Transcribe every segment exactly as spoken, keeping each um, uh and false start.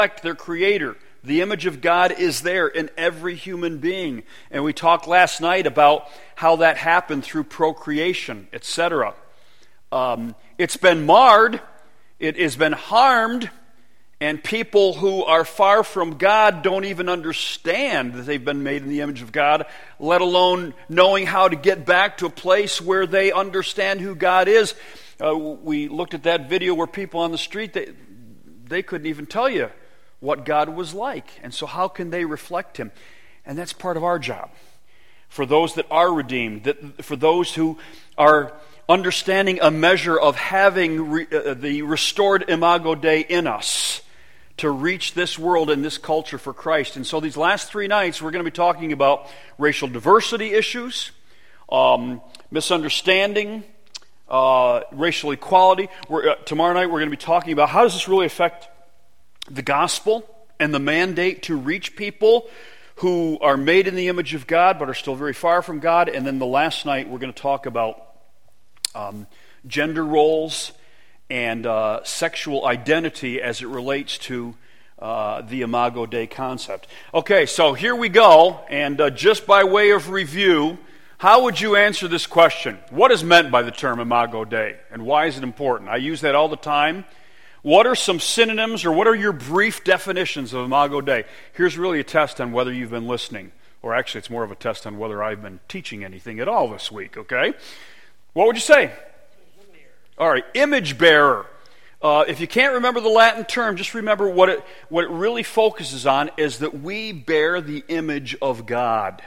reflect their Creator. The image of God is there in every human being. And we talked last night about how that happened through procreation, et cetera. Um, it's been marred, it has been harmed, and people who are far from God don't even understand that they've been made in the image of God, let alone knowing how to get back to a place where they understand who God is. Uh, we looked at that video where people on the street, they, they couldn't even tell you what God was like. And so how can they reflect Him? And that's part of our job. For those that are redeemed, that for those who are understanding a measure of having re, uh, the restored Imago Dei in us to reach this world and this culture for Christ. And so these last three nights we're going to be talking about racial diversity issues, um, misunderstanding, uh, racial equality. We're, uh, tomorrow night we're going to be talking about how does this really affect the gospel and the mandate to reach people who are made in the image of God but are still very far from God. And then the last night we're going to talk about um, gender roles and uh, sexual identity as it relates to uh, the Imago Dei concept. Okay, so here we go, and uh, just by way of review, how would you answer this question? What is meant by the term Imago Dei, and why is it important? I use that all the time. What are some synonyms, or what are your brief definitions of Imago Dei? Here's really a test on whether you've been listening, or actually it's more of a test on whether I've been teaching anything at all this week, okay? What would you say? All right, image bearer. Uh, if you can't remember the Latin term, just remember what it, what it really focuses on is that we bear the image of God.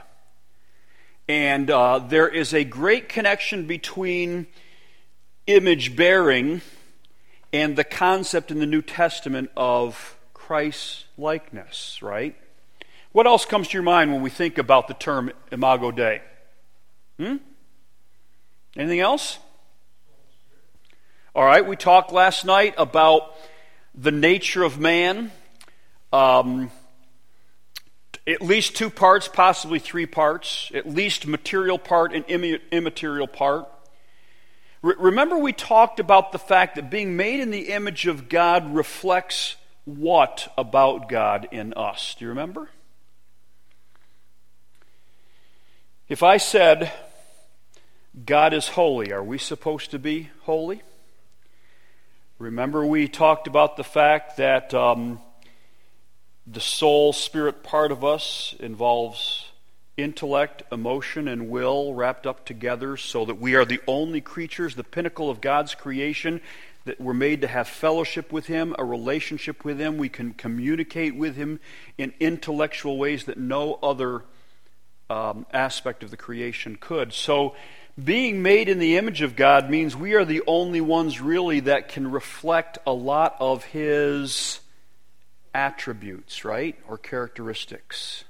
And uh, there is a great connection between image bearing and the concept in the New Testament of Christ's likeness, right? What else comes to your mind when we think about the term Imago Dei? Hmm? Anything else? All right, we talked last night about the nature of man. Um, at least two parts, possibly three parts. At least material part and immaterial part. Remember we talked about the fact that being made in the image of God reflects what about God in us? Do you remember? If I said, God is holy, are we supposed to be holy? Remember we talked about the fact that um, the soul, spirit part of us involves intellect, emotion, and will wrapped up together so that we are the only creatures, the pinnacle of God's creation, that we're made to have fellowship with Him, a relationship with Him. We can communicate with Him in intellectual ways that no other um, aspect of the creation could. So being made in the image of God means we are the only ones really that can reflect a lot of His attributes, right? Or characteristics.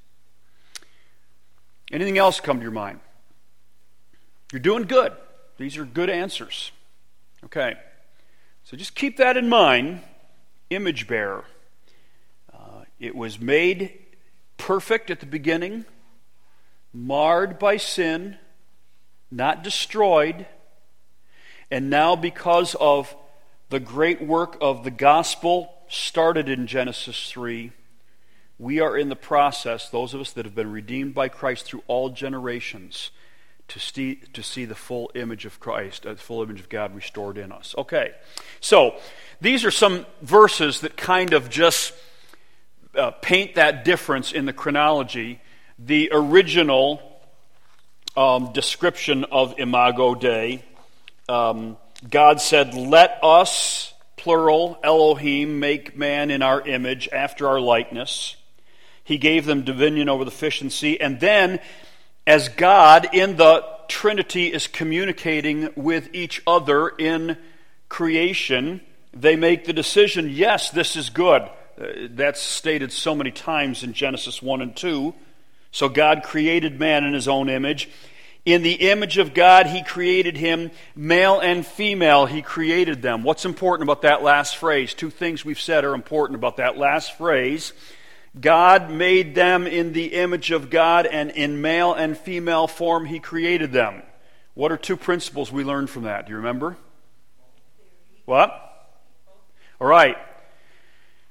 Anything else come to your mind? You're doing good. These are good answers. Okay. So just keep that in mind. Image bearer. Uh, it was made perfect at the beginning, marred by sin, not destroyed, and now because of the great work of the gospel started in Genesis three, we are in the process, those of us that have been redeemed by Christ through all generations, to see, to see the full image of Christ, the full image of God restored in us. Okay, so these are some verses that kind of just uh, paint that difference in the chronology. The original um, description of Imago Dei, um, God said, "Let us," plural, Elohim, "make man in our image, after our likeness." He gave them dominion over the fish and sea. And then, as God in the Trinity is communicating with each other in creation, they make the decision, yes, this is good. Uh, that's stated so many times in Genesis one and two. So God created man in His own image. In the image of God, He created him, male and female, He created them. What's important about that last phrase? Two things we've said are important about that last phrase. God made them in the image of God, and in male and female form He created them. What are two principles we learned from that? Do you remember? What? All right.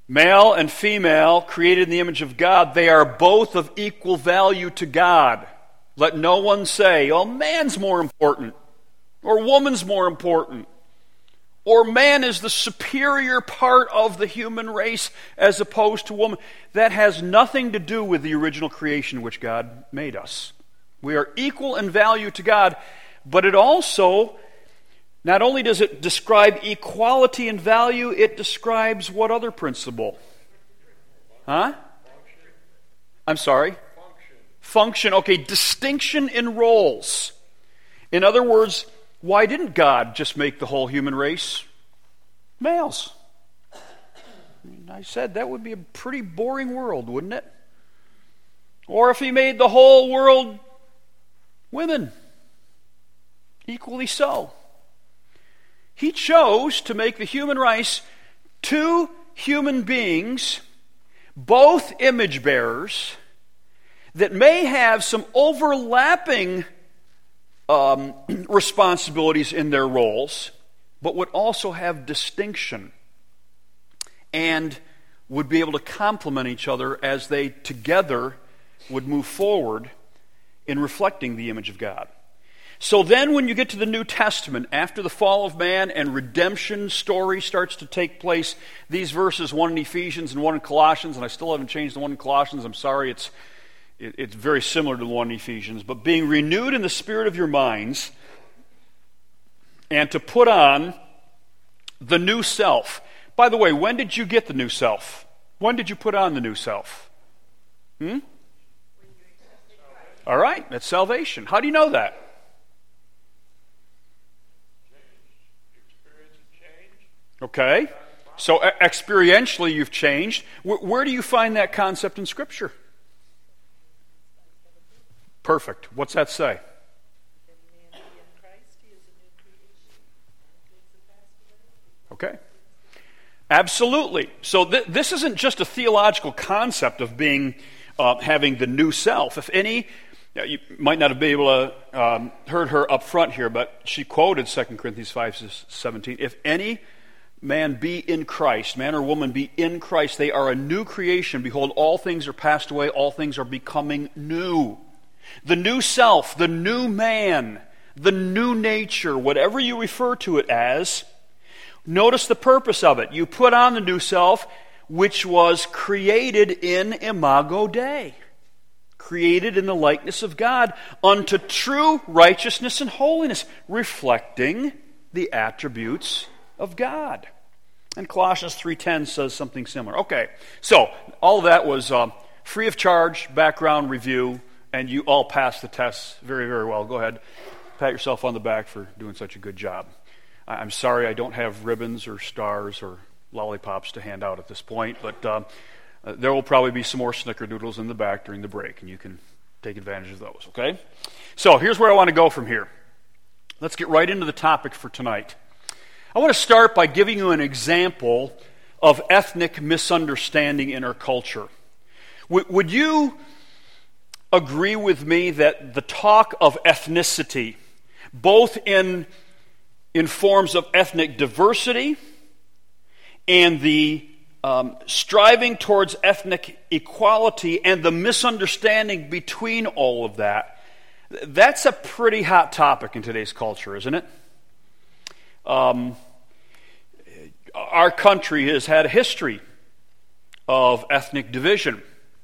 Male and female, created in the image of God, they are both of equal value to God. Let no one say, oh, man's more important, or woman's more important, or man is the superior part of the human race as opposed to woman. That has nothing to do with the original creation in which God made us. We are equal in value to God, but it also, not only does it describe equality in value, it describes what other principle? Huh? I'm sorry? Function. Function. Okay, distinction in roles. In other words, why didn't God just make the whole human race males? I said that would be a pretty boring world, wouldn't it? Or if he made the whole world women, equally so. He chose to make the human race two human beings, both image bearers, that may have some overlapping um, responsibilities in their roles, but would also have distinction and would be able to complement each other as they together would move forward in reflecting the image of God. So then when you get to the New Testament, after the fall of man and redemption story starts to take place, these verses, one in Ephesians and one in Colossians, and I still haven't changed the one in Colossians, I'm sorry, it's it, it's very similar to the one in Ephesians, but being renewed in the spirit of your minds, and to put on the new self. By the way, when did you get the new self? When did you put on the new self? Hmm? All right, that's salvation. How do you know that? Okay, so experientially you've changed. Where, where do you find that concept in Scripture? Perfect. What's that say? Okay. Absolutely. So th- this isn't just a theological concept of being, uh, having the new self. If any, you might not have been able to um, heard her up front here, but she quoted Second Corinthians five seventeen. If any man be in Christ, man or woman be in Christ, they are a new creation. Behold, all things are passed away, all things are becoming new. The new self, the new man, the new nature, whatever you refer to it as, notice the purpose of it. You put on the new self, which was created in imago Dei, created in the likeness of God, unto true righteousness and holiness, reflecting the attributes of God. And Colossians three ten says something similar. Okay, so all of that was um, free of charge, background review, and you all passed the tests very, very well. Go ahead, pat yourself on the back for doing such a good job. I'm sorry I don't have ribbons or stars or lollipops to hand out at this point, but uh, uh, there will probably be some more snickerdoodles in the back during the break, and you can take advantage of those, okay? So here's where I want to go from here. Let's get right into the topic for tonight. I want to start by giving you an example of ethnic misunderstanding in our culture. W- would you agree with me that the talk of ethnicity, both in in forms of ethnic diversity and the um, striving towards ethnic equality and the misunderstanding between all of that, that's a pretty hot topic in today's culture, isn't it? Um, our country has had a history of ethnic division.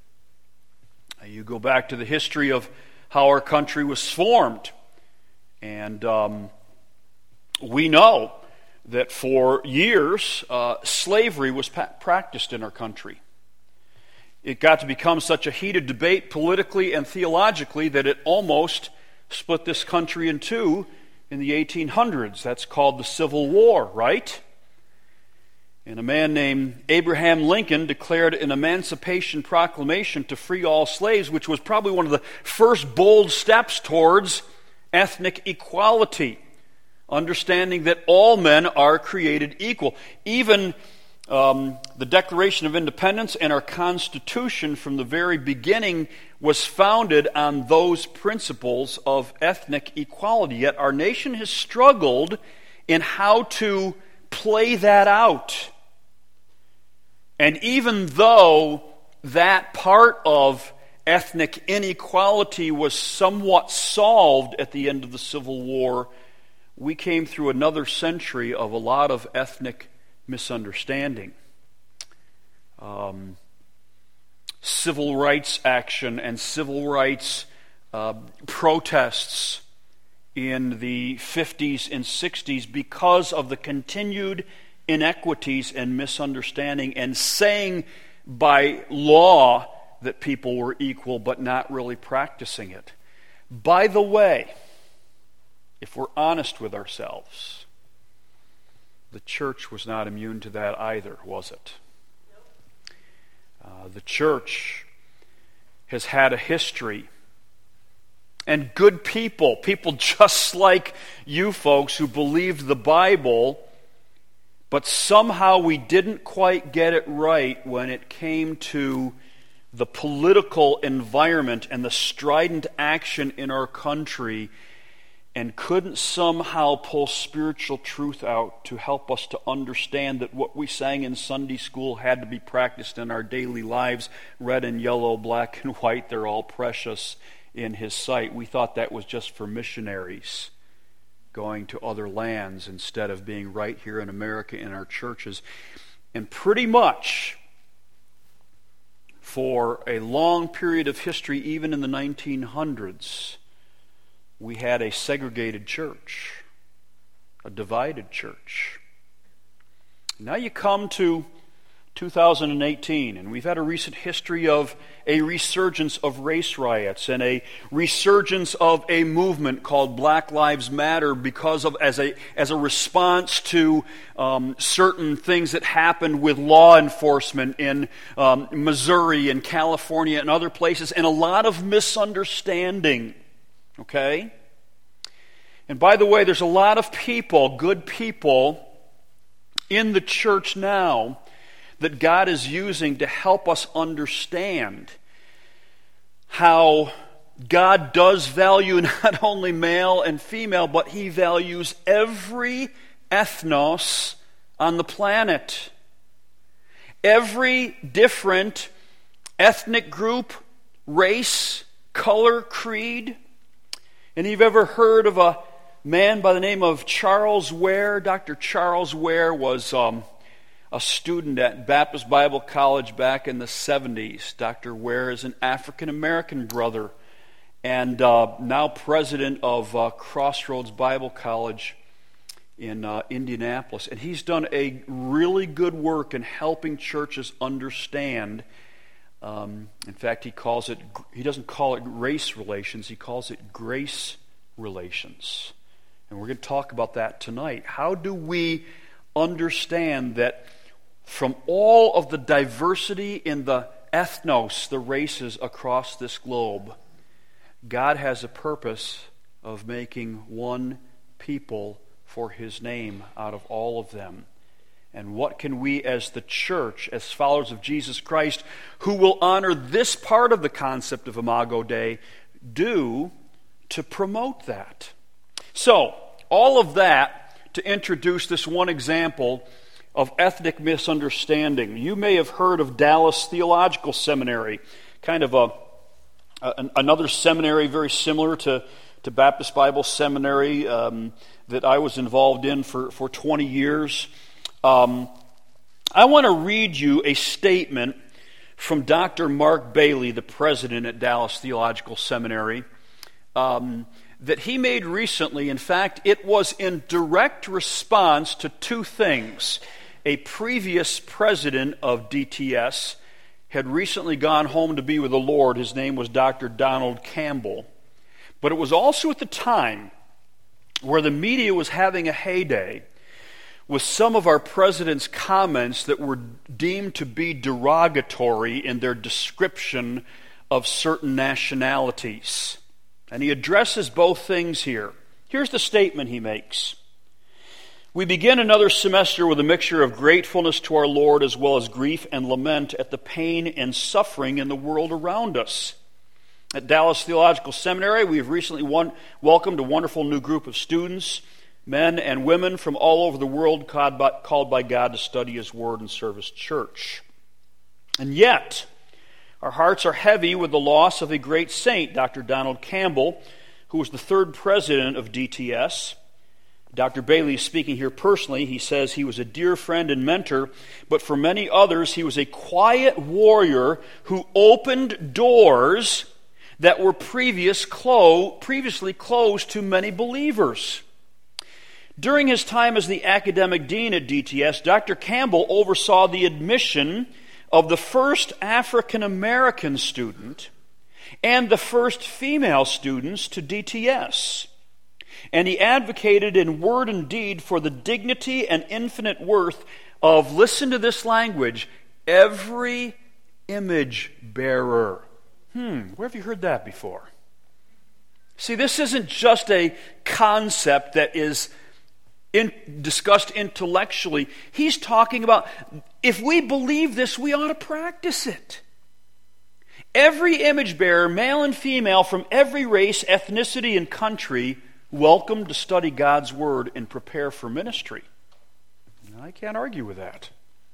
You go back to the history of how our country was formed, and um, we know that for years, uh, slavery was pa- practiced in our country. It got to become such a heated debate politically and theologically that it almost split this country in two in the eighteen hundreds. That's called the Civil War, right? And a man named Abraham Lincoln declared an Emancipation Proclamation to free all slaves, which was probably one of the first bold steps towards ethnic equality. Understanding that all men are created equal. Even um, the Declaration of Independence and our Constitution from the very beginning was founded on those principles of ethnic equality. Yet our nation has struggled in how to play that out. And even though that part of ethnic inequality was somewhat solved at the end of the Civil War, we came through another century of a lot of ethnic misunderstanding. Um, civil rights action and civil rights uh, protests in the fifties and sixties because of the continued inequities and misunderstanding and saying by law that people were equal but not really practicing it. By the way, if we're honest with ourselves, the church was not immune to that either, was it? Uh, the church has had a history, and good people, people just like you folks who believed the Bible, but somehow we didn't quite get it right when it came to the political environment and the strident action in our country, and couldn't somehow pull spiritual truth out to help us to understand that what we sang in Sunday school had to be practiced in our daily lives. Red and yellow, black and white, they're all precious in His sight. We thought that was just for missionaries going to other lands instead of being right here in America in our churches. And pretty much for a long period of history, even in the nineteen hundreds, we had a segregated church, a divided church. Now you come to two thousand eighteen, and we've had a recent history of a resurgence of race riots and a resurgence of a movement called Black Lives Matter because of as a as a response to um, certain things that happened with law enforcement in um, Missouri and California and other places, and a lot of misunderstanding. Okay? And by the way, there's a lot of people, good people, in the church now that God is using to help us understand how God does value not only male and female, but He values every ethnos on the planet. Every different ethnic group, race, color, creed. And you've ever heard of a man by the name of Charles Ware? Doctor Charles Ware was um, a student at Baptist Bible College back in the seventies. Doctor Ware is an African-American brother and uh, now president of uh, Crossroads Bible College in uh, Indianapolis. And he's done a really good work in helping churches understand. Um, in fact, he calls it, he doesn't call it race relations, he calls it grace relations. And we're going to talk about that tonight. How do we understand that from all of the diversity in the ethnos, the races across this globe, God has a purpose of making one people for His name out of all of them? And what can we as the church, as followers of Jesus Christ, who will honor this part of the concept of Imago Dei, do to promote that? So, all of that to introduce this one example of ethnic misunderstanding. You may have heard of Dallas Theological Seminary, kind of a, a another seminary very similar to, to Baptist Bible Seminary um, that I was involved in for, for twenty years. Um, I want to read you a statement from Doctor Mark Bailey, the president at Dallas Theological Seminary, um, that he made recently. In fact, it was in direct response to two things. A previous president of D T S had recently gone home to be with the Lord. His name was Doctor Donald Campbell. But it was also at the time where the media was having a heyday with some of our president's comments that were deemed to be derogatory in their description of certain nationalities. And he addresses both things here. Here's the statement he makes. We begin another semester with a mixture of gratefulness to our Lord as well as grief and lament at the pain and suffering in the world around us. At Dallas Theological Seminary, we have recently won- welcomed a wonderful new group of students, men and women from all over the world called by, called by God to study His Word and serve His church. And yet, our hearts are heavy with the loss of a great saint, Doctor Donald Campbell, who was the third president of D T S. Doctor Bailey is speaking here personally. He says he was a dear friend and mentor, but for many others, he was a quiet warrior who opened doors that were previous clo- previously closed to many believers. During his time as the academic dean at D T S, Doctor Campbell oversaw the admission of the first African American student and the first female students to D T S. And he advocated in word and deed for the dignity and infinite worth of, listen to this language, every image bearer. Hmm, where have you heard that before? See, this isn't just a concept that is in, discussed intellectually. He's talking about, if we believe this, we ought to practice it. Every image bearer, male and female, from every race, ethnicity, and country, welcome to study God's Word and prepare for ministry. I can't argue with that.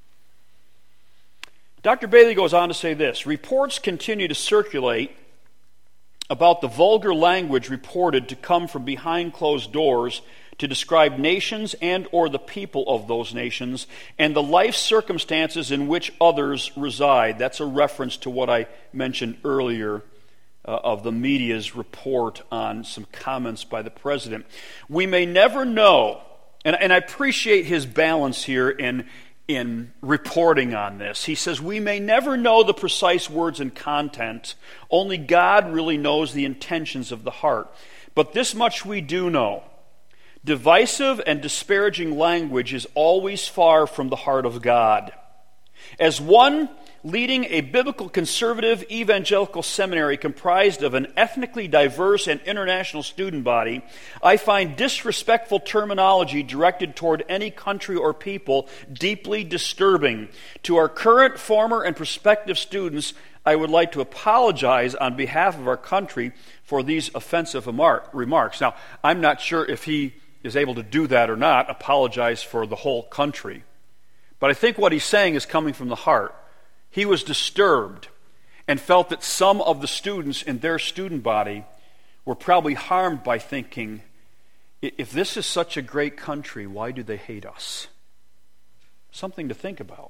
Doctor Bailey goes on to say this: reports continue to circulate about the vulgar language reported to come from behind closed doors to describe nations and or the people of those nations and the life circumstances in which others reside. That's a reference to what I mentioned earlier uh, of the media's report on some comments by the president. We may never know, and, and I appreciate his balance here in in reporting on this. He says, we may never know the precise words and content. Only God really knows the intentions of the heart. But this much we do know: divisive and disparaging language is always far from the heart of God. As one leading a biblical conservative evangelical seminary comprised of an ethnically diverse and international student body, I find disrespectful terminology directed toward any country or people deeply disturbing. To our current, former, and prospective students, I would like to apologize on behalf of our country for these offensive remarks. Now, I'm not sure if he is able to do that or not, apologize for the whole country. But I think what he's saying is coming from the heart. He was disturbed and felt that some of the students in their student body were probably harmed by thinking, if this is such a great country, why do they hate us? Something to think about.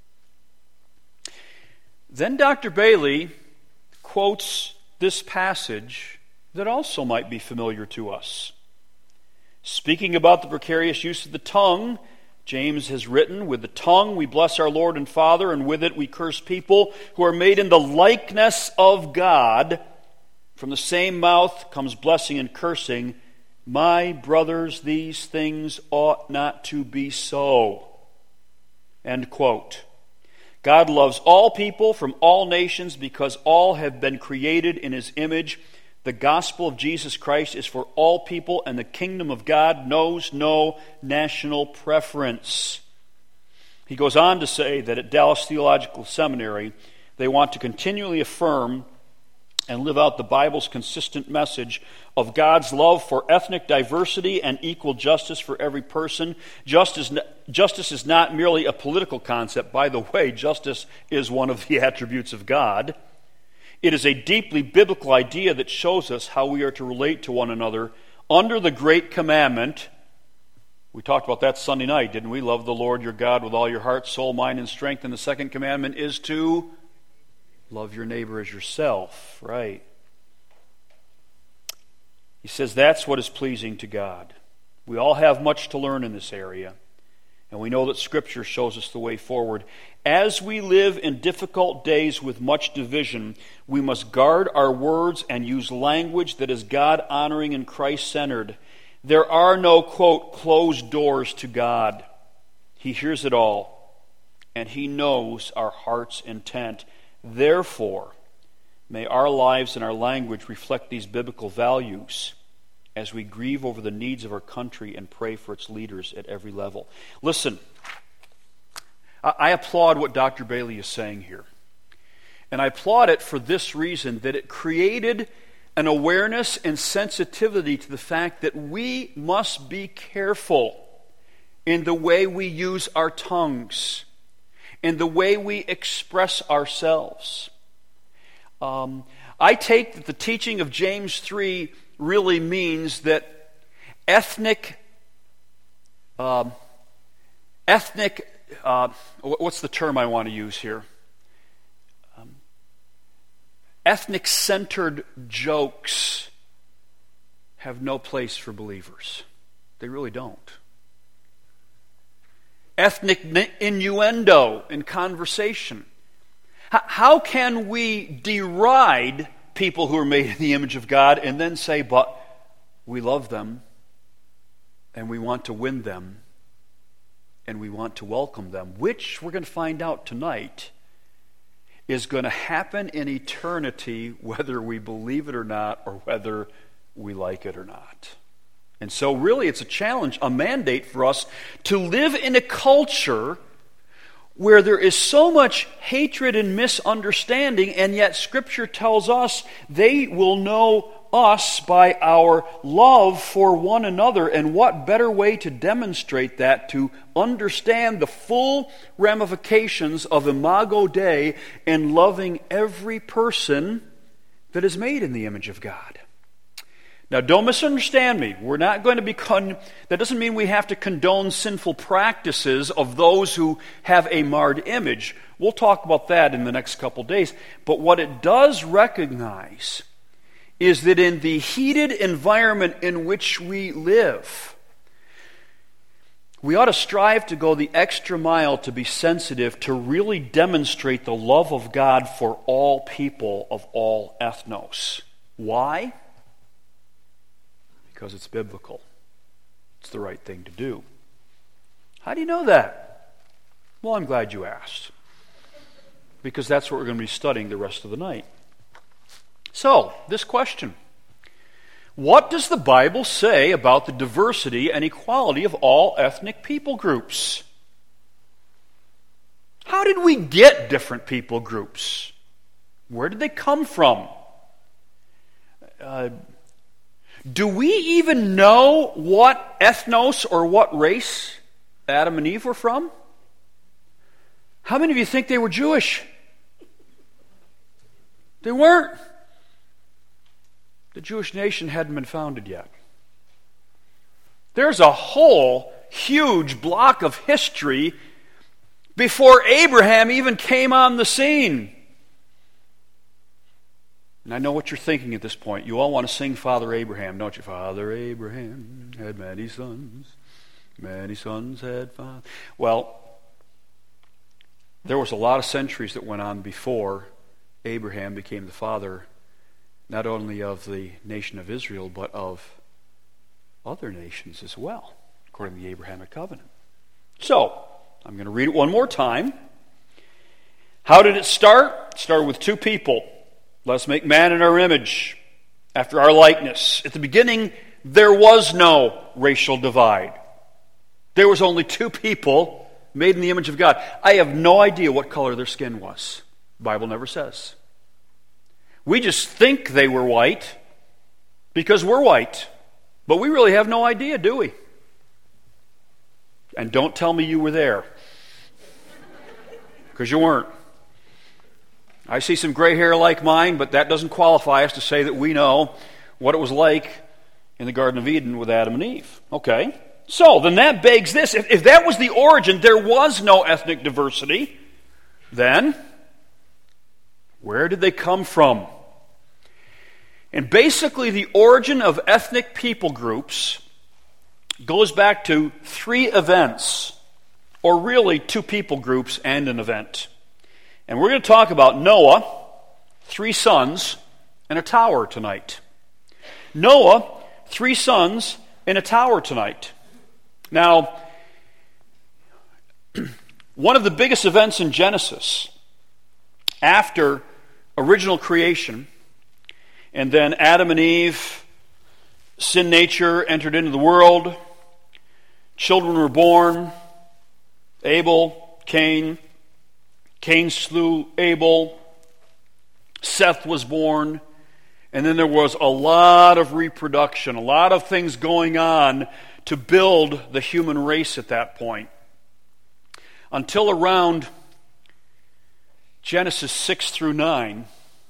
Then Doctor Bailey quotes this passage that also might be familiar to us. Speaking about the precarious use of the tongue, James has written, with the tongue we bless our Lord and Father, and with it we curse people who are made in the likeness of God. From the same mouth comes blessing and cursing. My brothers, these things ought not to be so. End quote. God loves all people from all nations because all have been created in His image. The gospel of Jesus Christ is for all people, and the kingdom of God knows no national preference. He goes on to say that at Dallas Theological Seminary, they want to continually affirm and live out the Bible's consistent message of God's love for ethnic diversity and equal justice for every person. Justice, justice is not merely a political concept. By the way, justice is one of the attributes of God. It is a deeply biblical idea that shows us how we are to relate to one another under the great commandment. We talked about that Sunday night, didn't we? Love the Lord your God with all your heart, soul, mind, and strength. And the second commandment is to love your neighbor as yourself, right? He says that's what is pleasing to God. We all have much to learn in this area, and we know that Scripture shows us the way forward. As we live in difficult days with much division, we must guard our words and use language that is God-honoring and Christ-centered. There are no, quote, closed doors to God. He hears it all, and He knows our heart's intent. Therefore, may our lives and our language reflect these biblical values as we grieve over the needs of our country and pray for its leaders at every level. Listen, I applaud what Doctor Bailey is saying here. And I applaud it for this reason, that it created an awareness and sensitivity to the fact that we must be careful in the way we use our tongues. and the way we express ourselves. Um, I take that the teaching of James three really means that ethnic, uh, ethnic, uh, what's the term I want to use here? Um, ethnic-centered jokes have no place for believers. They really don't. Ethnic innuendo in conversation. How can we deride people who are made in the image of God and then say, but we love them and we want to win them and we want to welcome them, which we're going to find out tonight is going to happen in eternity whether we believe it or not or whether we like it or not. And so really it's a challenge, a mandate for us to live in a culture where there is so much hatred and misunderstanding, and yet Scripture tells us they will know us by our love for one another. And what better way to demonstrate that, to understand the full ramifications of Imago Dei and loving every person that is made in the image of God. Now, don't misunderstand me. We're not going to be, con- that doesn't mean we have to condone sinful practices of those who have a marred image. We'll talk about that in the next couple days. But what it does recognize is that in the heated environment in which we live, we ought to strive to go the extra mile to be sensitive, to really demonstrate the love of God for all people of all ethnos. Why? Because it's biblical. It's the right thing to do. How do you know that? Well, I'm glad you asked. Because that's what we're going to be studying the rest of the night. So, this question. What does the Bible say about the diversity and equality of all ethnic people groups? How did we get different people groups? Where did they come from? Uh, Do we even know what ethnos or what race Adam and Eve were from? How many of you think they were Jewish? They weren't. The Jewish nation hadn't been founded yet. There's a whole huge block of history before Abraham even came on the scene. And I know what you're thinking at this point. You all want to sing Father Abraham, don't you? Father Abraham had many sons. Many sons had father. Well, there was a lot of centuries that went on before Abraham became the father, not only of the nation of Israel, but of other nations as well, according to the Abrahamic covenant. So, I'm going to read it one more time. How did it start? It started with two people. Let's make man in our image, after our likeness. At the beginning, there was no racial divide. There was only two people made in the image of God. I have no idea what color their skin was. The Bible never says. We just think they were white because we're white. But we really have no idea, do we? And don't tell me you were there. Because you weren't. I see some gray hair like mine, but that doesn't qualify us to say that we know what it was like in the Garden of Eden with Adam and Eve. Okay, so then that begs this. If, if that was the origin, there was no ethnic diversity, then where did they come from? And basically the origin of ethnic people groups goes back to three events, or really two people groups and an event. And we're going to talk about Noah, three sons, and a tower tonight. Noah, three sons, and a tower tonight. Now, one of the biggest events in Genesis, after original creation, and then Adam and Eve, sin nature entered into the world, children were born, Abel, Cain, Cain slew Abel, Seth was born, and then there was a lot of reproduction, a lot of things going on to build the human race at that point. Until around Genesis six through nine,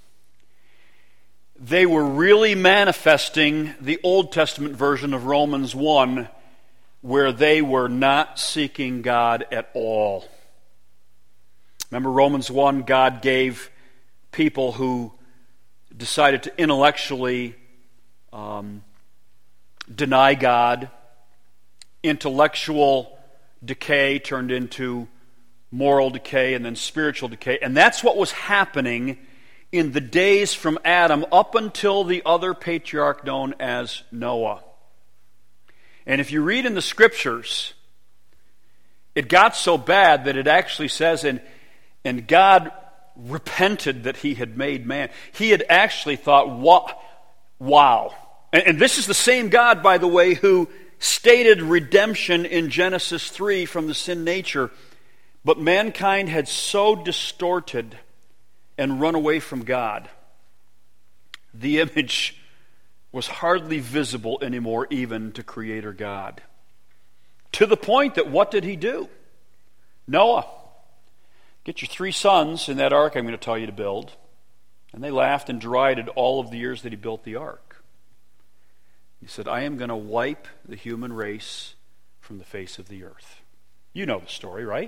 they were really manifesting the Old Testament version of Romans one, where they were not seeking God at all. Remember Romans one, God gave people who decided to intellectually um, deny God. Intellectual decay turned into moral decay and then spiritual decay. And that's what was happening in the days from Adam up until the other patriarch known as Noah. And if you read in the Scriptures, it got so bad that it actually says, and, and God repented that he had made man. He had actually thought, wow. And, and this is the same God, by the way, who stated redemption in Genesis three from the sin nature. But mankind had so distorted and run away from God, the image was hardly visible anymore even to Creator God. To the point that what did he do? Noah, get your three sons in that ark I'm going to tell you to build. And they laughed and derided all of the years that he built the ark. He said, I am going to wipe the human race from the face of the earth. You know the story, right?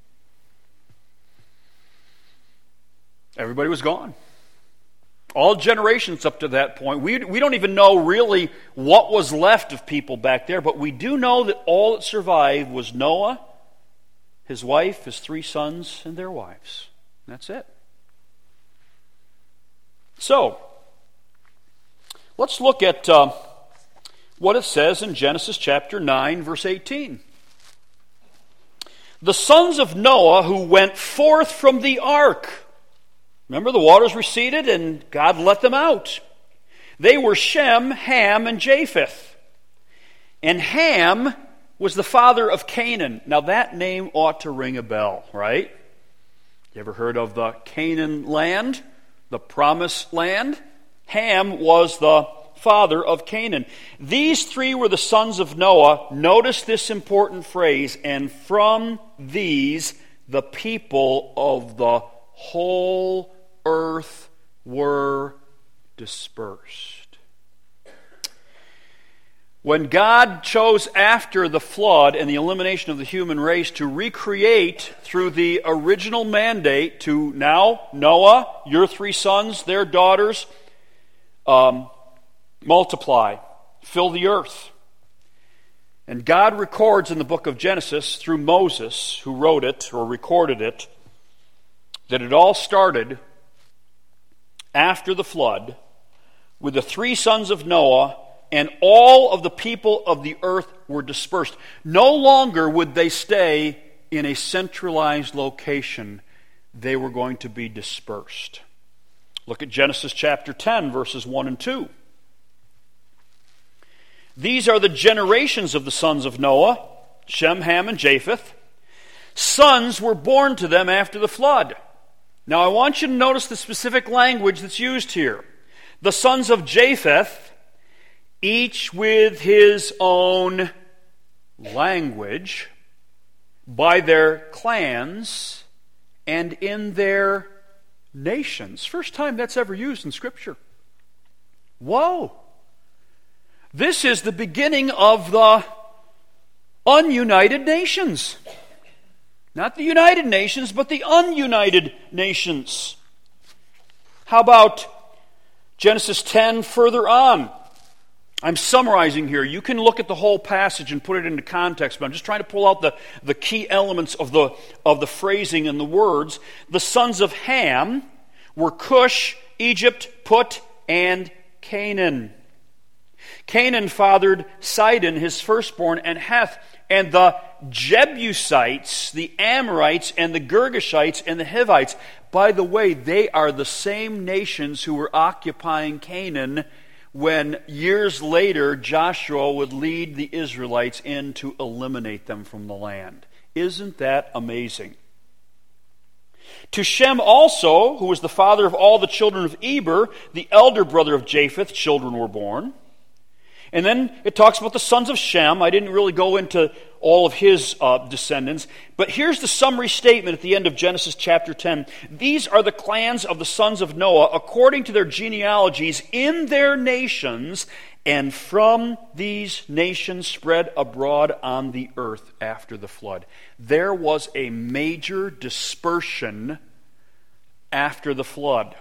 Everybody was gone. All generations up to that point. We, we don't even know really what was left of people back there, but we do know that all that survived was Noah, his wife, his three sons, and their wives. That's it. So, let's look at uh, what it says in Genesis chapter nine, verse eighteen. The sons of Noah who went forth from the ark. Remember, the waters receded and God let them out. They were Shem, Ham, and Japheth. And Ham was the father of Canaan. Now that name ought to ring a bell, right? You ever heard of the Canaan land? The promised land? Ham was the father of Canaan. These three were the sons of Noah. Notice this important phrase, and from these the people of the whole earth were dispersed. When God chose after the flood and the elimination of the human race to recreate through the original mandate to now Noah, your three sons, their daughters, um, multiply, fill the earth. And God records in the book of Genesis through Moses, who wrote it or recorded it, that it all started after the flood with the three sons of Noah, and all of the people of the earth were dispersed. No longer would they stay in a centralized location. They were going to be dispersed. Look at Genesis chapter ten, verses one and two. These are the generations of the sons of Noah, Shem, Ham, and Japheth. Sons were born to them after the flood. Now I want you to notice the specific language that's used here. The sons of Japheth, each with his own language, by their clans and in their nations. First time that's ever used in Scripture. Whoa! This is the beginning of the ununited nations. Not the United Nations, but the ununited nations. How about Genesis ten further on? I'm summarizing here. You can look at the whole passage and put it into context, but I'm just trying to pull out the, the key elements of the, of the phrasing and the words. The sons of Ham were Cush, Egypt, Put, and Canaan. Canaan fathered Sidon, his firstborn, and Heth, and the Jebusites, the Amorites, and the Girgashites, and the Hivites. By the way, they are the same nations who were occupying Canaan when years later Joshua would lead the Israelites in to eliminate them from the land. Isn't that amazing? To Shem also, who was the father of all the children of Eber, the elder brother of Japheth, children were born. And then it talks about the sons of Shem. I didn't really go into all of his uh, descendants. But here's the summary statement at the end of Genesis chapter ten. These are the clans of the sons of Noah according to their genealogies in their nations, and from these nations spread abroad on the earth after the flood. There was a major dispersion after the flood.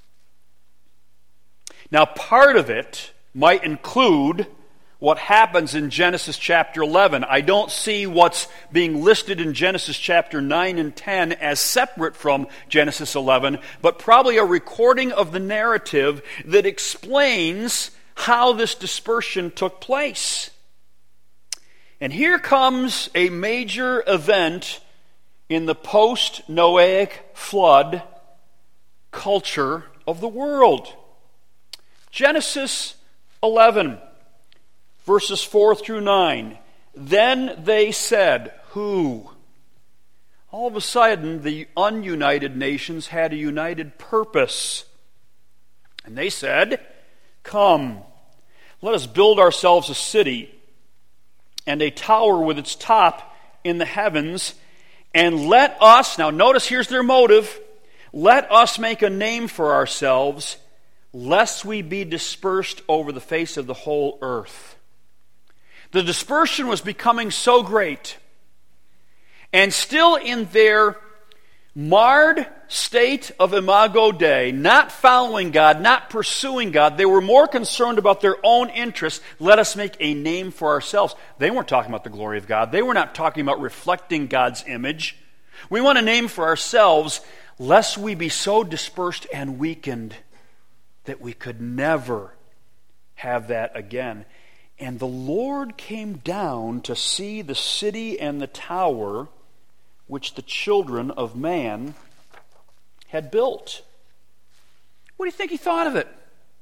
Now, part of it might include what happens in Genesis chapter eleven. I don't see what's being listed in Genesis chapter nine and ten as separate from Genesis eleven, but probably a recording of the narrative that explains how this dispersion took place. And here comes a major event in the post-Noahic flood culture of the world. Genesis eleven, verses four through nine. Then they said, who? All of a sudden, the ununited nations had a united purpose. And they said, come, let us build ourselves a city and a tower with its top in the heavens, and let us, now notice here's their motive, let us make a name for ourselves, lest we be dispersed over the face of the whole earth. The dispersion was becoming so great, and still in their marred state of imago Dei, not following God, not pursuing God, they were more concerned about their own interests. Let us make a name for ourselves. They weren't talking about the glory of God. They were not talking about reflecting God's image. We want a name for ourselves, lest we be so dispersed and weakened that we could never have that again. And the Lord came down to see the city and the tower which the children of man had built. What do you think he thought of it?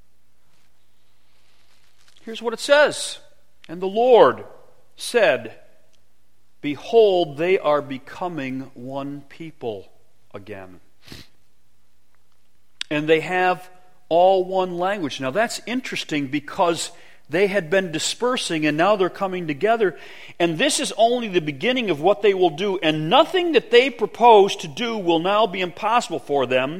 Here's what it says. And the Lord said, behold, they are becoming one people again. And they have all one language. Now that's interesting because they had been dispersing and now they're coming together. And this is only the beginning of what they will do. And nothing that they propose to do will now be impossible for them.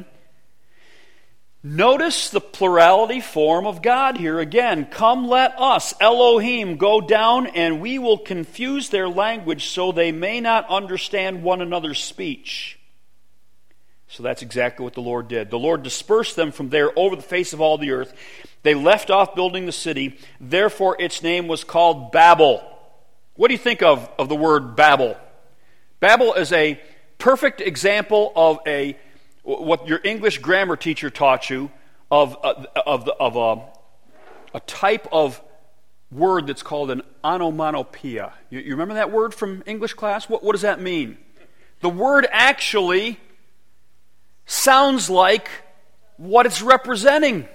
Notice the plurality form of God here again. Come, let us, Elohim, go down and we will confuse their language so they may not understand one another's speech. So that's exactly what the Lord did. The Lord dispersed them from there over the face of all the earth. They left off building the city. Therefore, its name was called Babel. What do you think of, of the word Babel? Babel is a perfect example of a what your English grammar teacher taught you of, uh, of, the, of a, a type of word that's called an onomatopoeia. You, you remember that word from English class? What, what does that mean? The word actually sounds like what it's representing.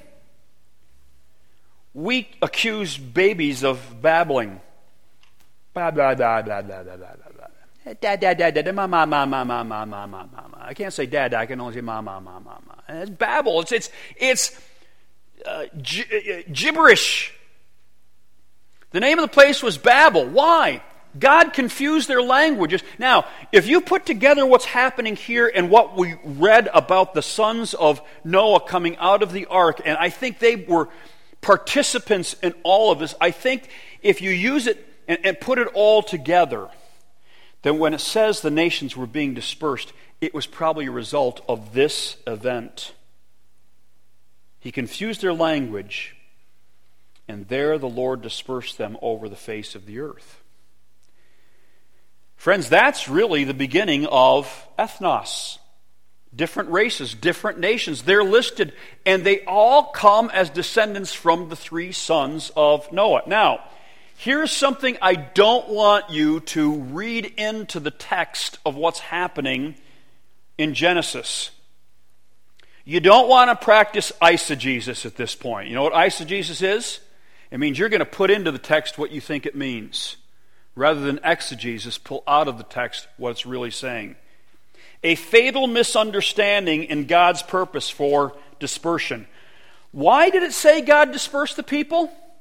We accuse babies of babbling. Blah, blah, blah, blah, blah, blah, blah, blah. Dad, dad, dad, dad, ma, ma, ma, ma, ma, ma, ma, ma, ma. I can't say dad, I can only say ma, ma, ma, ma, ma. And it's babble. It's, it's, it's uh, gi- gibberish. The name of the place was Babel. Why? God confused their languages. Now, if you put together what's happening here and what we read about the sons of Noah coming out of the ark, and I think they were participants in all of this, I think if you use it and, and put it all together, then when it says the nations were being dispersed, it was probably a result of this event. He confused their language, and there the Lord dispersed them over the face of the earth. Friends, that's really the beginning of ethnos. Different races, different nations. They're listed, and they all come as descendants from the three sons of Noah. Now, here's something I don't want you to read into the text of what's happening in Genesis. You don't want to practice eisegesis at this point. You know what eisegesis is? It means you're going to put into the text what you think it means, rather than exegesis, pull out of the text what it's really saying. A fatal misunderstanding in God's purpose for dispersion. Why did it say God dispersed the people?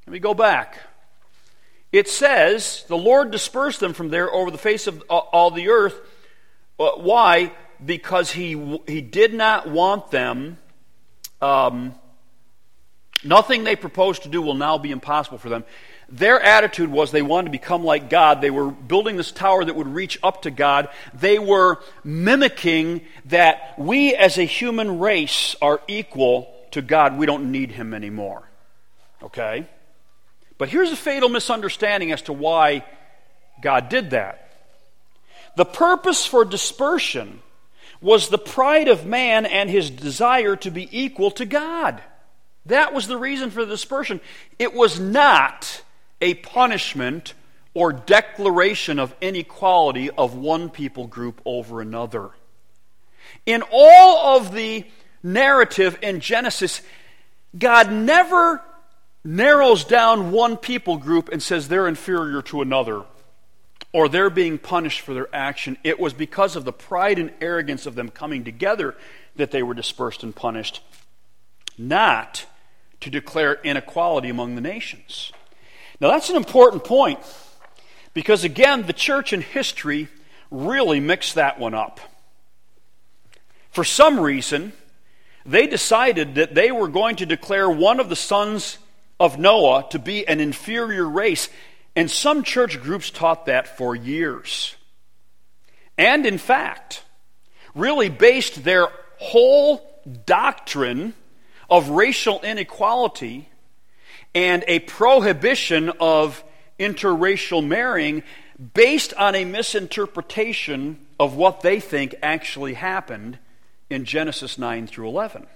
Let me go back. It says, the Lord dispersed them from there over the face of all the earth. Why? Because he, he did not want them... Um, nothing they proposed to do will now be impossible for them. Their attitude was they wanted to become like God. They were building this tower that would reach up to God. They were mimicking that we as a human race are equal to God. We don't need Him anymore. Okay? But here's a fatal misunderstanding as to why God did that. The purpose for dispersion was the pride of man and his desire to be equal to God. That was the reason for the dispersion. It was not a punishment or declaration of inequality of one people group over another. In all of the narrative in Genesis, God never narrows down one people group and says they're inferior to another, or they're being punished for their action. It was because of the pride and arrogance of them coming together that they were dispersed and punished, not to declare inequality among the nations. Now that's an important point, because again, the church in history really mixed that one up. For some reason, they decided that they were going to declare one of the sons of Noah to be an inferior race, and some church groups taught that for years. And in fact, really based their whole doctrine of racial inequality and a prohibition of interracial marrying based on a misinterpretation of what they think actually happened in Genesis nine through eleven.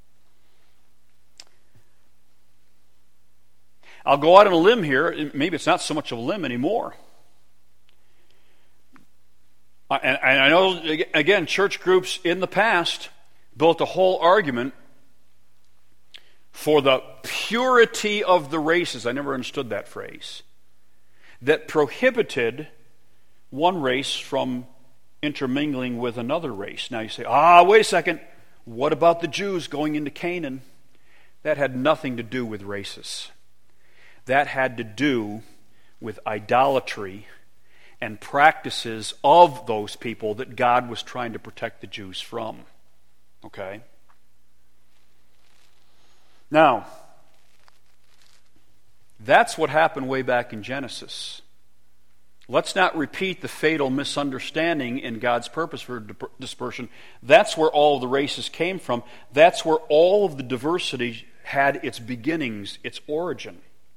I'll go out on a limb here. Maybe it's not so much of a limb anymore. And I know, again, church groups in the past built a whole argument for the purity of the races. I never understood that phrase. That prohibited one race from intermingling with another race. Now you say, ah, wait a second. What about the Jews going into Canaan? That had nothing to do with races. That had to do with idolatry and practices of those people that God was trying to protect the Jews from. Okay? Now, that's what happened way back in Genesis. Let's not repeat the fatal misunderstanding in God's purpose for dispersion. That's where all of the races came from. That's where all of the diversity had its beginnings, its origin.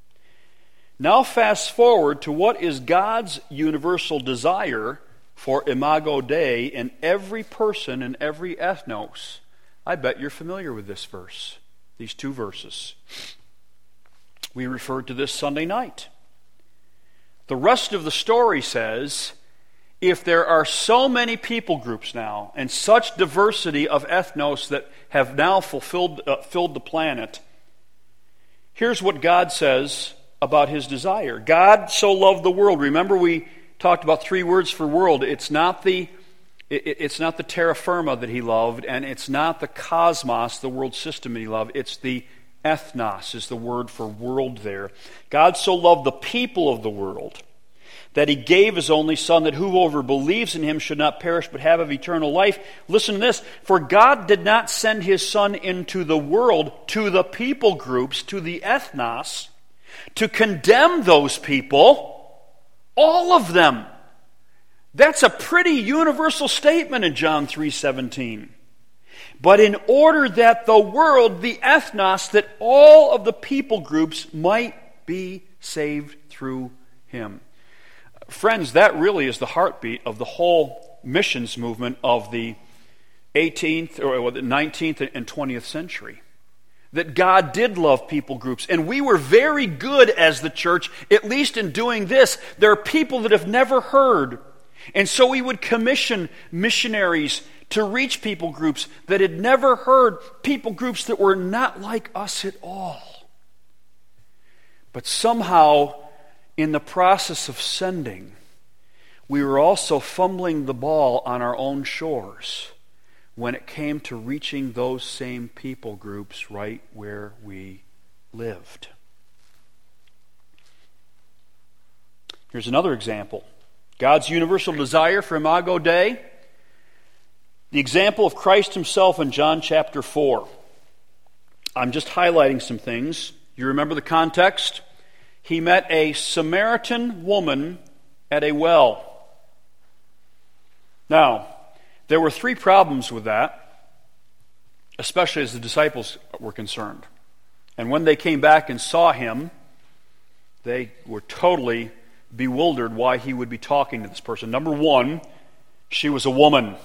Now fast forward to what is God's universal desire for Imago Dei in every person and every ethnos. I bet you're familiar with this verse, these two verses. We referred to this Sunday night. The rest of the story says, if there are so many people groups now and such diversity of ethnos that have now fulfilled uh, filled the planet, here's what God says about His desire. God so loved the world. Remember, we talked about three words for world. It's not the it, it's not the terra firma that He loved, and it's not the cosmos, the world system that He loved. It's the ethnos is the word for world there. God so loved the people of the world that He gave His only Son, that whoever believes in Him should not perish but have of eternal life. Listen to this. For God did not send His Son into the world, to the people groups, to the ethnos, to condemn those people, all of them. That's a pretty universal statement in John three seventeen. But in order that the world, the ethnos, that all of the people groups might be saved through Him. Friends, that really is the heartbeat of the whole missions movement of the eighteenth or the nineteenth and twentieth century. That God did love people groups. And we were very good as the church, at least in doing this. There are people that have never heard. And so we would commission missionaries to reach people groups that had never heard, people groups that were not like us at all. But somehow, in the process of sending, we were also fumbling the ball on our own shores when it came to reaching those same people groups right where we lived. Here's another example. God's universal desire for Imago Dei. The example of Christ himself in John chapter four. I'm just highlighting some things. You remember the context? He met a Samaritan woman at a well. Now, there were three problems with that, especially as the disciples were concerned. And when they came back and saw him, they were totally bewildered why he would be talking to this person. Number one, she was a woman.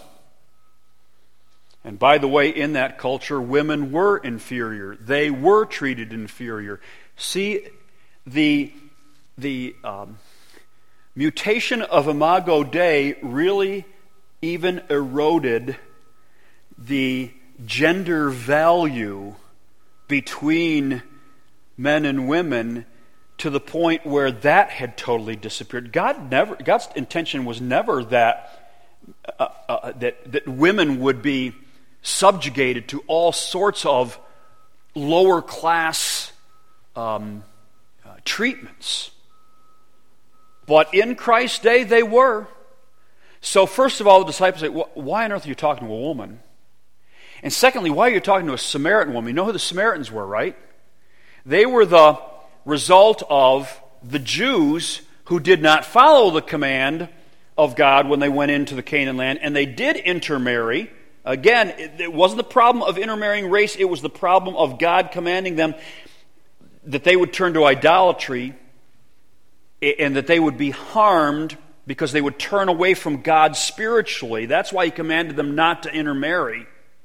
And by the way, in that culture, women were inferior. They were treated inferior. See, the, the um, mutation of Imago Dei really even eroded the gender value between men and women to the point where that had totally disappeared. God never, God's intention was never that uh, uh, that that women would be subjugated to all sorts of lower class um, uh, treatments. But in Christ's day, they were. So first of all, the disciples say, why on earth are you talking to a woman? And secondly, why are you talking to a Samaritan woman? You know who the Samaritans were, right? They were the result of the Jews who did not follow the command of God when they went into the Canaan land, and they did intermarry. Again, it, it wasn't the problem of intermarrying race, it was the problem of God commanding them that they would turn to idolatry and that they would be harmed because they would turn away from God spiritually. That's why he commanded them not to intermarry.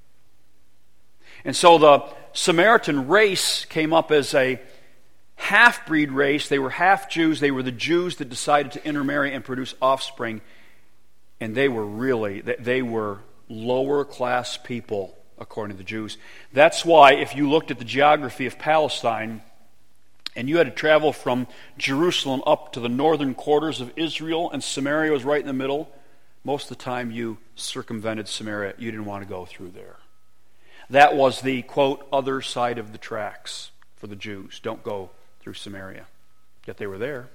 And so the Samaritan race came up as a half-breed race. They were half Jews. They were the Jews that decided to intermarry and produce offspring. And they were really, they were lower-class people, according to the Jews. That's why, if you looked at the geography of Palestine, and you had to travel from Jerusalem up to the northern quarters of Israel, and Samaria was right in the middle, most of the time you circumvented Samaria. You didn't want to go through there. That was the, quote, other side of the tracks for the Jews. Don't go through Samaria. Yet they were there.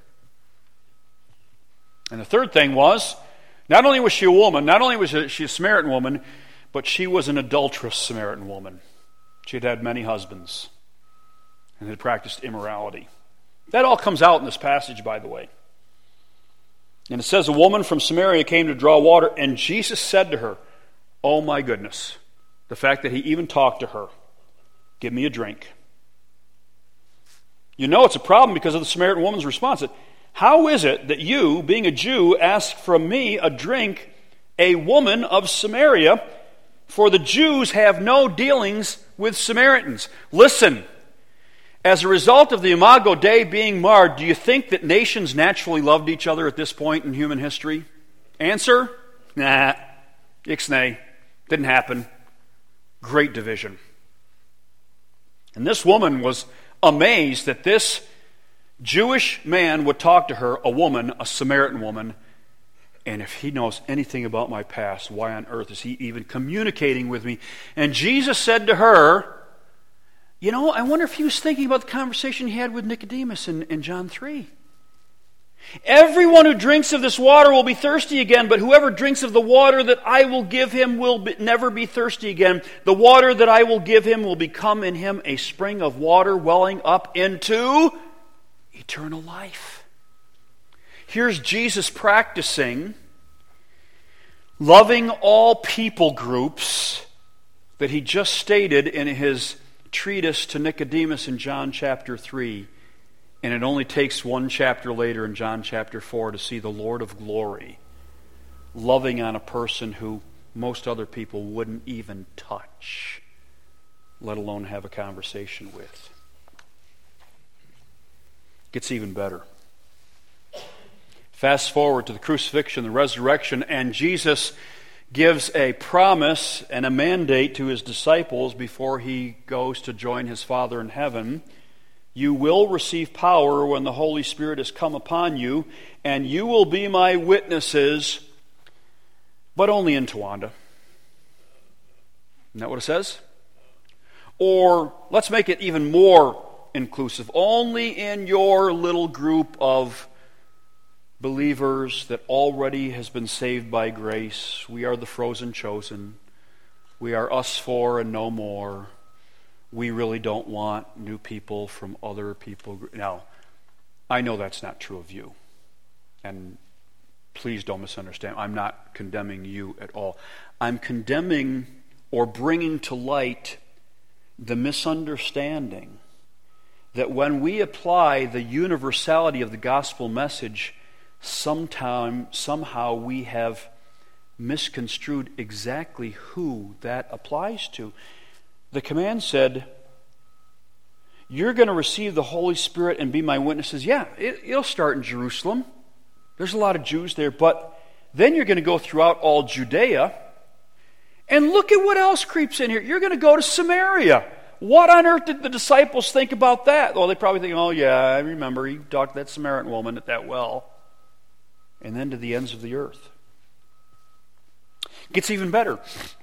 And the third thing was, not only was she a woman, not only was she a Samaritan woman, but she was an adulterous Samaritan woman. She had had many husbands and had practiced immorality. That all comes out in this passage, by the way. And it says, a woman from Samaria came to draw water, and Jesus said to her, oh my goodness, the fact that he even talked to her, give me a drink. You know it's a problem because of the Samaritan woman's response. How is it that you, being a Jew, ask from me a drink, a woman of Samaria? For the Jews have no dealings with Samaritans. Listen, as a result of the Imago Dei being marred, do you think that nations naturally loved each other at this point in human history? Answer? Nah. Ixnay. Didn't happen. Great division. And this woman was amazed that this Jewish man would talk to her, a woman, a Samaritan woman, and if he knows anything about my past, why on earth is he even communicating with me? And Jesus said to her, you know, I wonder if he was thinking about the conversation he had with Nicodemus in, in John three. Everyone who drinks of this water will be thirsty again, but whoever drinks of the water that I will give him will be, never be thirsty again. The water that I will give him will become in him a spring of water welling up into eternal life. Here's Jesus practicing loving all people groups that he just stated in his treatise to Nicodemus in John chapter three. And it only takes one chapter later in John chapter four to see the Lord of glory loving on a person who most other people wouldn't even touch, let alone have a conversation with. Gets even better. Fast forward to the crucifixion, the resurrection, and Jesus gives a promise and a mandate to his disciples before he goes to join his Father in heaven. You will receive power when the Holy Spirit has come upon you, and you will be my witnesses, but only in Towanda. Isn't that what it says? Or let's make it even more inclusive. Only in your little group of believers that already has been saved by grace. We are the frozen chosen. We are us four and no more. We really don't want new people from other people. Now, I know that's not true of you. And please don't misunderstand. I'm not condemning you at all. I'm condemning or bringing to light the misunderstanding that when we apply the universality of the gospel message, sometime, somehow we have misconstrued exactly who that applies to. The command said, you're going to receive the Holy Spirit and be my witnesses. Yeah, it, it'll start in Jerusalem. There's a lot of Jews there, but then you're going to go throughout all Judea. And look at what else creeps in here. You're going to go to Samaria. What on earth did the disciples think about that? Well, they probably think, oh yeah, I remember he talked to that Samaritan woman at that well. And then to the ends of the earth. It gets even better.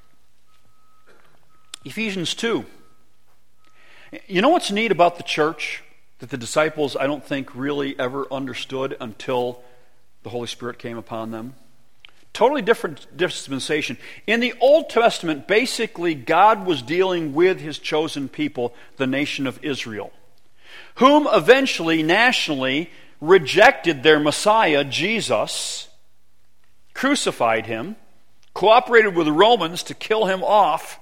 Ephesians two. You know what's neat about the church that the disciples, I don't think, really ever understood until the Holy Spirit came upon them? Totally different dispensation. In the Old Testament, basically, God was dealing with his chosen people, the nation of Israel, whom eventually, nationally, rejected their Messiah, Jesus, crucified him, cooperated with the Romans to kill him off.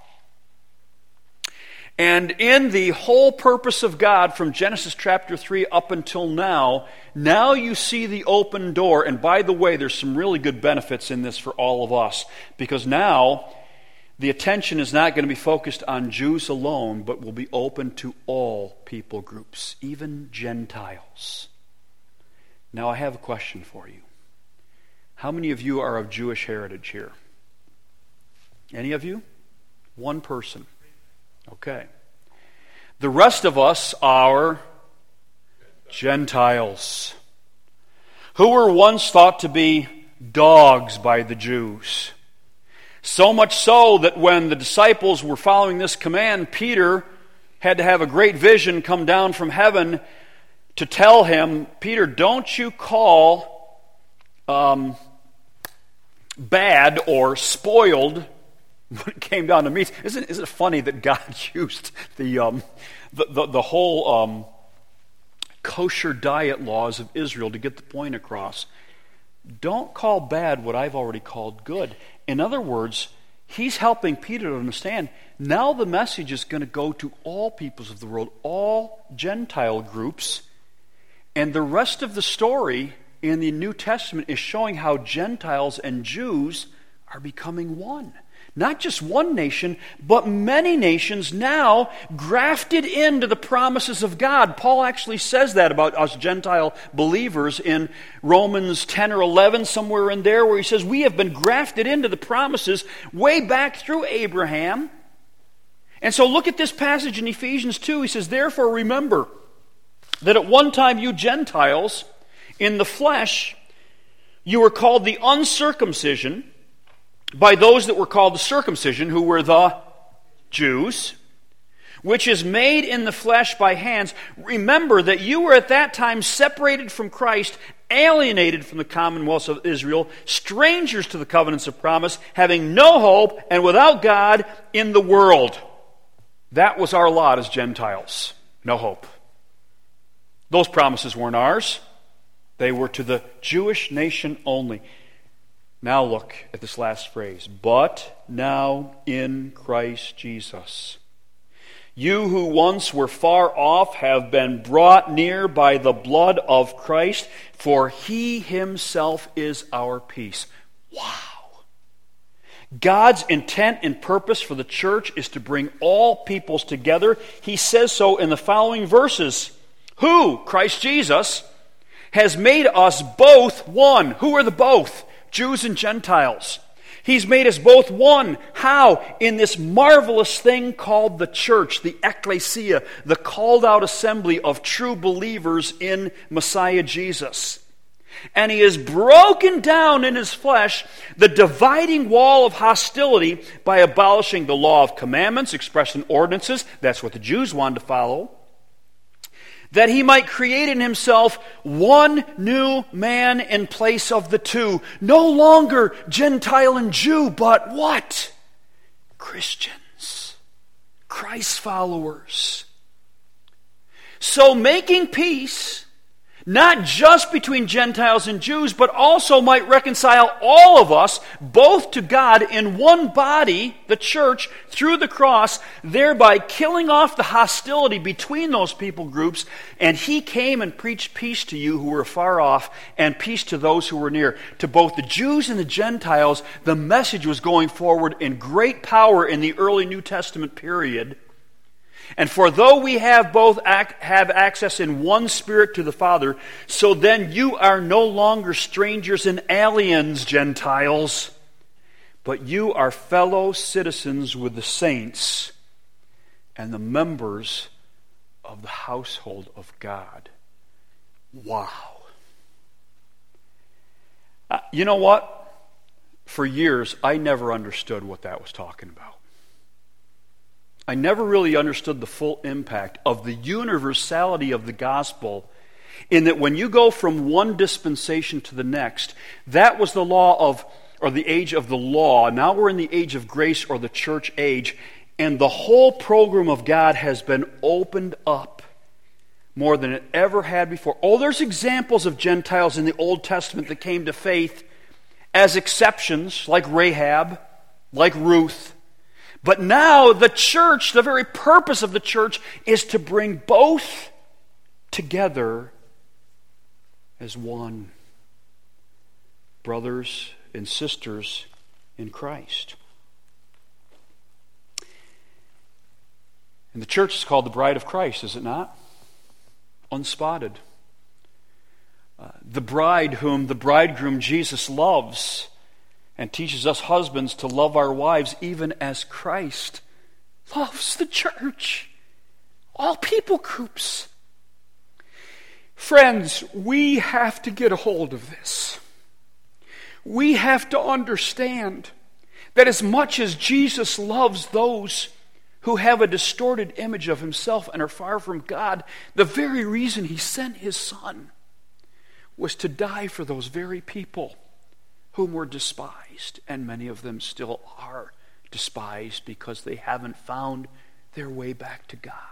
And in the whole purpose of God from Genesis chapter three up until now, now you see the open door. And by the way, there's some really good benefits in this for all of us. Because now the attention is not going to be focused on Jews alone, but will be open to all people groups, even Gentiles. Now I have a question for you. How many of you are of Jewish heritage here? Any of you? One person. Okay. The rest of us are Gentiles, who were once thought to be dogs by the Jews. So much so that when the disciples were following this command, Peter had to have a great vision come down from heaven to tell him, Peter, don't you call um, bad or spoiled when it came down to meat. Isn't, isn't it funny that God used the um, the, the, the whole um, kosher diet laws of Israel to get the point across? Don't call bad what I've already called good. In other words, he's helping Peter to understand, now the message is going to go to all peoples of the world, all Gentile groups, and the rest of the story in the New Testament is showing how Gentiles and Jews are becoming one. Not just one nation, but many nations now grafted into the promises of God. Paul actually says that about us Gentile believers in Romans ten or eleven, somewhere in there, where he says we have been grafted into the promises way back through Abraham. And so look at this passage in Ephesians two. He says, therefore remember that at one time you Gentiles in the flesh, you were called the uncircumcision by those that were called the circumcision, who were the Jews, which is made in the flesh by hands. Remember that you were at that time separated from Christ, alienated from the commonwealth of Israel, strangers to the covenants of promise, having no hope and without God in the world. That was our lot as Gentiles. No hope. Those promises weren't ours. They were to the Jewish nation only. Now look at this last phrase. But now in Christ Jesus, you who once were far off have been brought near by the blood of Christ, for he himself is our peace. Wow. God's intent and purpose for the church is to bring all peoples together. He says so in the following verses. Who, Christ Jesus, has made us both one. Who are the both? Jews and Gentiles. He's made us both one. How? In this marvelous thing called the church, the ecclesia, the called out assembly of true believers in Messiah Jesus. And he has broken down in his flesh the dividing wall of hostility by abolishing the law of commandments expressed in ordinances. That's what the Jews wanted to follow. that he might create in himself one new man in place of the two. No longer Gentile and Jew, but what? Christians. Christ followers. So making peace, not just between Gentiles and Jews, but also might reconcile all of us, both to God in one body, the church, through the cross, thereby killing off the hostility between those people groups. And he came and preached peace to you who were far off, and peace to those who were near. To both the Jews and the Gentiles, the message was going forward in great power in the early New Testament period. And for though we have both ac- have access in one Spirit to the Father, so then you are no longer strangers and aliens, Gentiles, but you are fellow citizens with the saints and the members of the household of God. Wow. Uh, you know what? For years, I never understood what that was talking about. I never really understood the full impact of the universality of the gospel, in that when you go from one dispensation to the next, that was the law of, or the age of the law. Now we're in the age of grace, or the church age, and the whole program of God has been opened up more than it ever had before. Oh, there's examples of Gentiles in the Old Testament that came to faith as exceptions, like Rahab, like Ruth. But now the church, the very purpose of the church, is to bring both together as one. Brothers and sisters in Christ. And the church is called the bride of Christ, is it not? Unspotted. Uh, the bride whom the bridegroom Jesus loves, and teaches us husbands to love our wives even as Christ loves the church. All people groups. Friends, we have to get a hold of this. We have to understand that as much as Jesus loves those who have a distorted image of himself and are far from God, the very reason he sent his Son was to die for those very people whom were despised, and many of them still are despised because they haven't found their way back to God.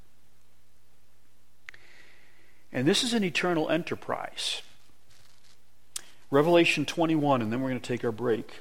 And this is an eternal enterprise. Revelation twenty-one, and then we're going to take our break.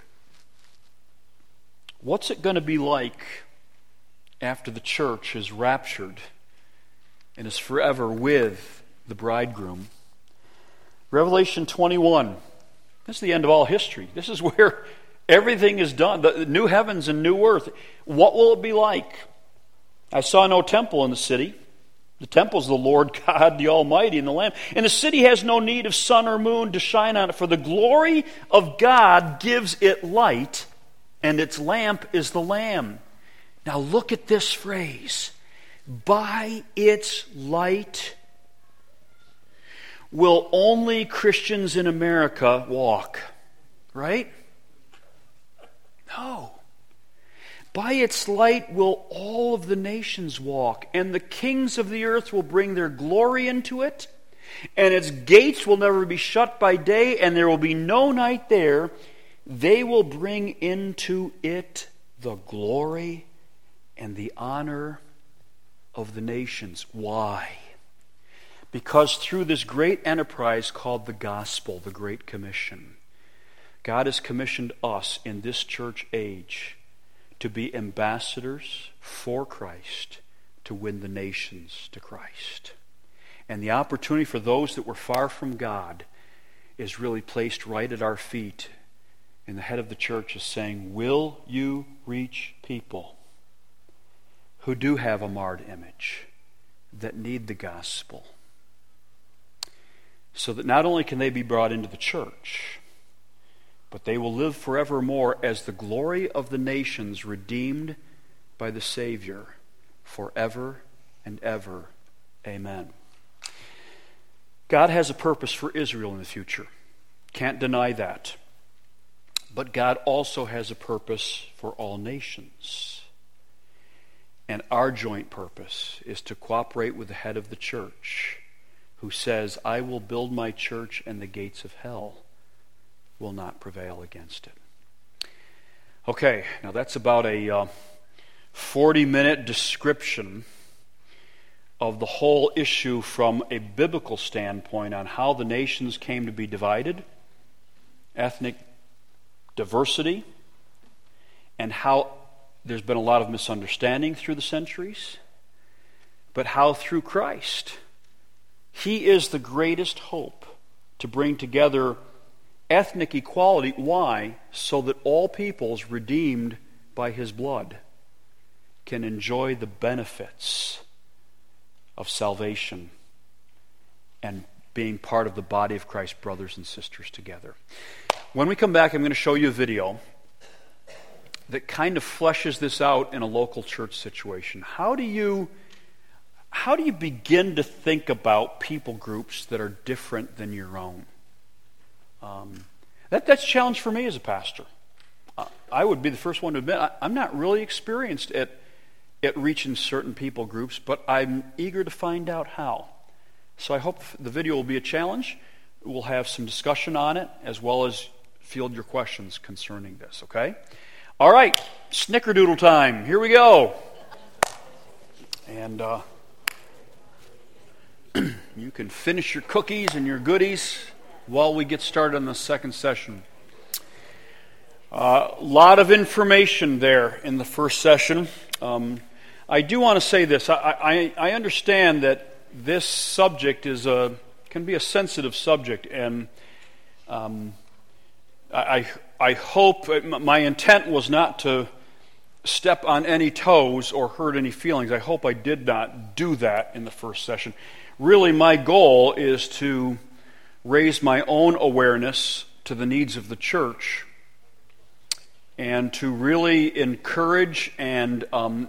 What's it going to be like after the church is raptured and is forever with the bridegroom? Revelation twenty-one. This is the end of all history. This is where everything is done. The new heavens and new earth. What will it be like? I saw no temple in the city. The temple is the Lord God, the Almighty, and the Lamb. And the city has no need of sun or moon to shine on it, for the glory of God gives it light, and its lamp is the Lamb. Now look at this phrase. By its light will only Christians in America walk, right? No. By its light will all of the nations walk, and the kings of the earth will bring their glory into it, and its gates will never be shut by day, and there will be no night there. They will bring into it the glory and the honor of the nations. Why? Because through this great enterprise called the gospel, the Great Commission, God has commissioned us in this church age to be ambassadors for Christ, to win the nations to Christ. And the opportunity for those that were far from God is really placed right at our feet. And the head of the church is saying, will you reach people who do have a marred image, that need the gospel, so that not only can they be brought into the church, but they will live forevermore as the glory of the nations redeemed by the Savior forever and ever. Amen. God has a purpose for Israel in the future. Can't deny that. But God also has a purpose for all nations. And our joint purpose is to cooperate with the head of the church, who says, I will build my church and the gates of hell will not prevail against it. Okay, now that's about a uh, forty-minute description of the whole issue from a biblical standpoint on how the nations came to be divided, ethnic diversity, and how there's been a lot of misunderstanding through the centuries, but how through Christ, He is the greatest hope to bring together ethnic equality. Why? So that all peoples redeemed by His blood can enjoy the benefits of salvation and being part of the body of Christ, brothers and sisters together. When we come back, I'm going to show you a video that kind of fleshes this out in a local church situation. How do you how do you begin to think about people groups that are different than your own? Um, that that's a challenge for me as a pastor. Uh, I would be the first one to admit I, I'm not really experienced at at reaching certain people groups, but I'm eager to find out how. So I hope the video will be a challenge. We'll have some discussion on it, as well as field your questions concerning this, okay? All right, snickerdoodle time. Here we go. And uh, you can finish your cookies and your goodies while we get started on the second session. A uh, lot of information there in the first session. Um, I do want to say this. I, I, I understand that this subject is a can be a sensitive subject, and um, I, I hope, my intent was not to step on any toes or hurt any feelings. I hope I did not do that in the first session. Really, my goal is to raise my own awareness to the needs of the church and to really encourage and um,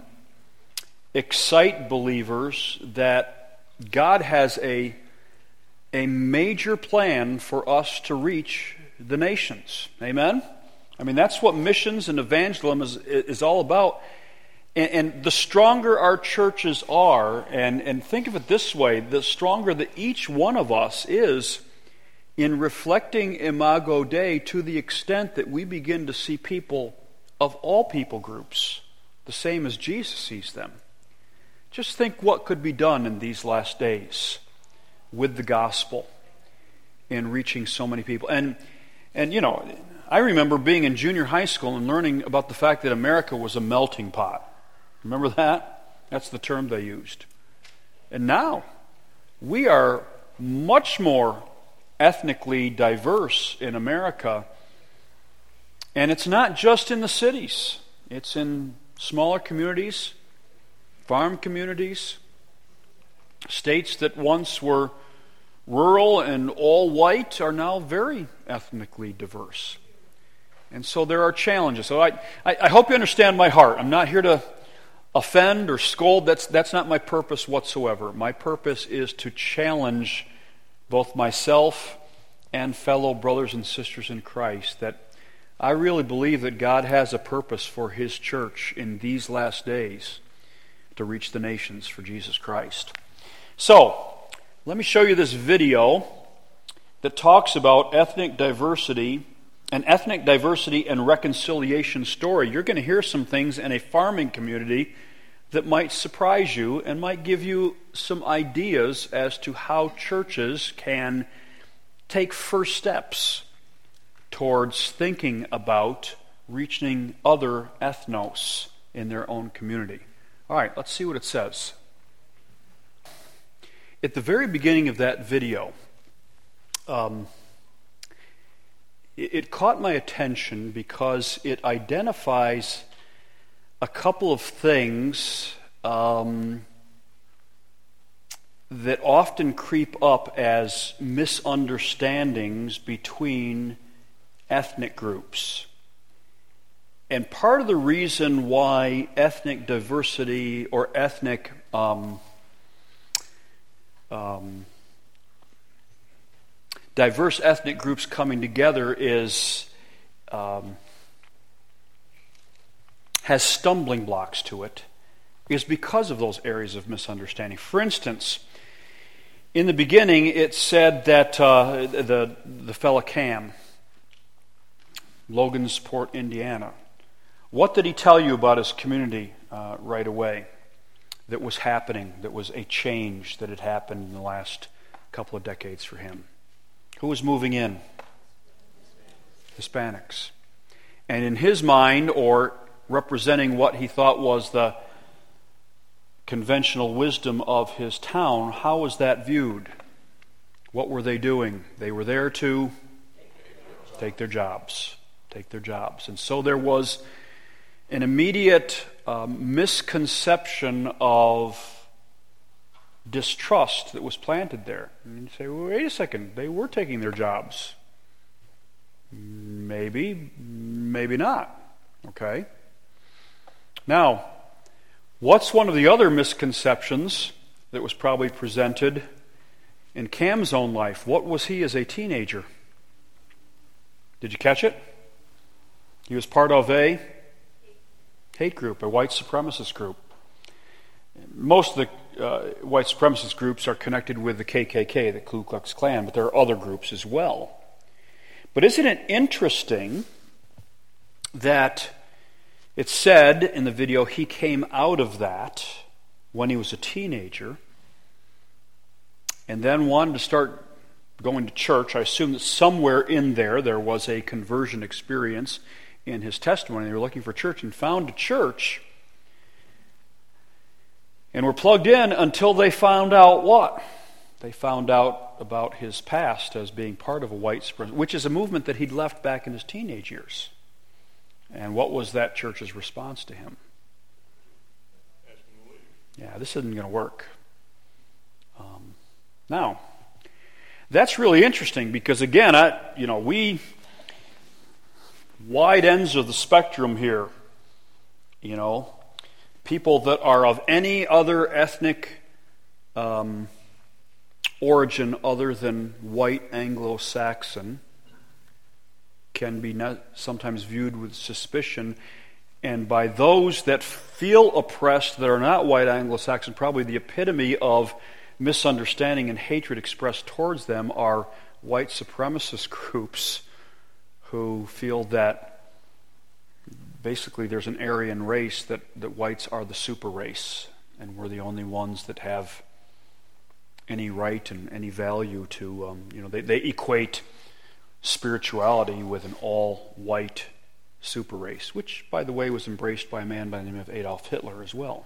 excite believers that God has a, a major plan for us to reach the nations. Amen? I mean, that's what missions and evangelism is, is all about. And, and the stronger our churches are, and, and think of it this way, the stronger that each one of us is in reflecting Imago Dei to the extent that we begin to see people of all people groups the same as Jesus sees them. Just think what could be done in these last days with the gospel in reaching so many people. And And, you know, I remember being in junior high school and learning about the fact that America was a melting pot. Remember that? That's the term they used. And now, we are much more ethnically diverse in America. And it's not just in the cities. It's in smaller communities, farm communities, states that once were rural and all white are now very ethnically diverse. And so there are challenges. So I, I, I hope you understand my heart. I'm not here to offend or scold. That's, that's not my purpose whatsoever. My purpose is to challenge both myself and fellow brothers and sisters in Christ that I really believe that God has a purpose for His church in these last days to reach the nations for Jesus Christ. So, let me show you this video that talks about ethnic diversity, an ethnic diversity and reconciliation story. You're going to hear some things in a farming community that might surprise you and might give you some ideas as to how churches can take first steps towards thinking about reaching other ethnos in their own community. All right, let's see what it says. At the very beginning of that video, um, it, it caught my attention because it identifies a couple of things um, that often creep up as misunderstandings between ethnic groups. And part of the reason why ethnic diversity or ethnic um, Um, diverse ethnic groups coming together is um, has stumbling blocks to it is because of those areas of misunderstanding. For instance, in the beginning, it said that uh, the the fella Cam, Logansport, Indiana, what did he tell you about his community uh, right away that was happening, that was a change that had happened in the last couple of decades for him? Who was moving in? Hispanics. And in his mind, or representing what he thought was the conventional wisdom of his town, how was that viewed? What were they doing? They were there to take their jobs. Take their jobs. And so there was an immediate um, misconception of distrust that was planted there. And you say, well, wait a second, they were taking their jobs. Maybe, maybe not. Okay? Now, what's one of the other misconceptions that was probably presented in Cam's own life? What was he as a teenager? Did you catch it? He was part of a hate group, a white supremacist group. Most of the uh, white supremacist groups are connected with the K K K, the Ku Klux Klan, but there are other groups as well. But isn't it interesting that it said in the video he came out of that when he was a teenager and then wanted to start going to church? I assume that somewhere in there there was a conversion experience in his testimony. They were looking for church and found a church and were plugged in until they found out what? They found out about his past as being part of a white supremacist, which is a movement that he'd left back in his teenage years. And what was that church's response to him? Yeah, this isn't going to work. Um, now, that's really interesting because, again, I, you know, we wide ends of the spectrum here. You know, people that are of any other ethnic um, origin other than white Anglo-Saxon can be sometimes viewed with suspicion, and by those that feel oppressed that are not white Anglo-Saxon, probably the epitome of misunderstanding and hatred expressed towards them are white supremacist groups who feel that basically there's an Aryan race, that, that whites are the super race, and we're the only ones that have any right and any value to, um, you know, they, they equate spirituality with an all-white super race, which, by the way, was embraced by a man by the name of Adolf Hitler as well.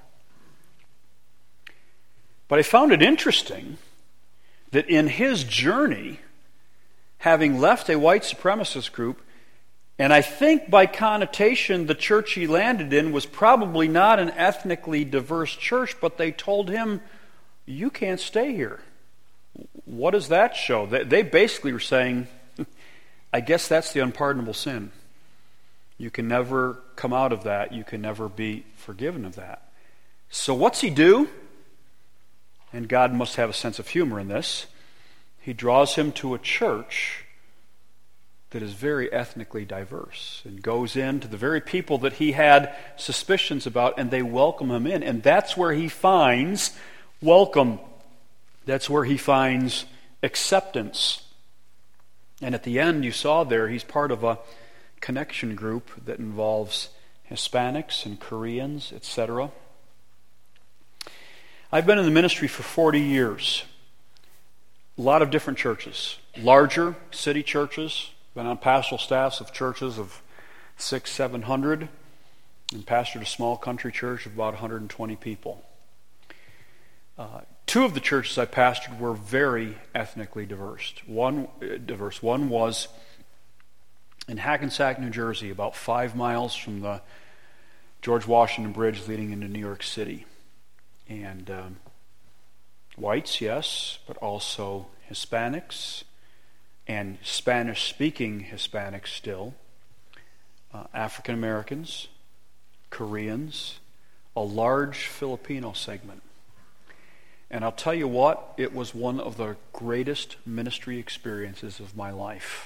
But I found it interesting that in his journey, having left a white supremacist group, and I think by connotation the church he landed in was probably not an ethnically diverse church, but they told him, you can't stay here. What does that show? They, they basically were saying, I guess that's the unpardonable sin. You can never come out of that. You can never be forgiven of that. So what's he do? And God must have a sense of humor in this. He draws him to a church that is very ethnically diverse and goes in to the very people that he had suspicions about, and they welcome him in. And that's where he finds welcome. That's where he finds acceptance. And at the end, you saw there, he's part of a connection group that involves Hispanics and Koreans, et cetera. I've been in the ministry for forty years. A lot of different churches. Larger city churches. Been on pastoral staffs of churches of six, seven hundred. And pastored a small country church of about one hundred twenty people. Uh, two of the churches I pastored were very ethnically diverse. One, uh, diverse. One was in Hackensack, New Jersey, about five miles from the George Washington Bridge leading into New York City. And um, whites, yes, but also Hispanics and Spanish-speaking Hispanics still, uh, African Americans, Koreans, a large Filipino segment. And I'll tell you what, it was one of the greatest ministry experiences of my life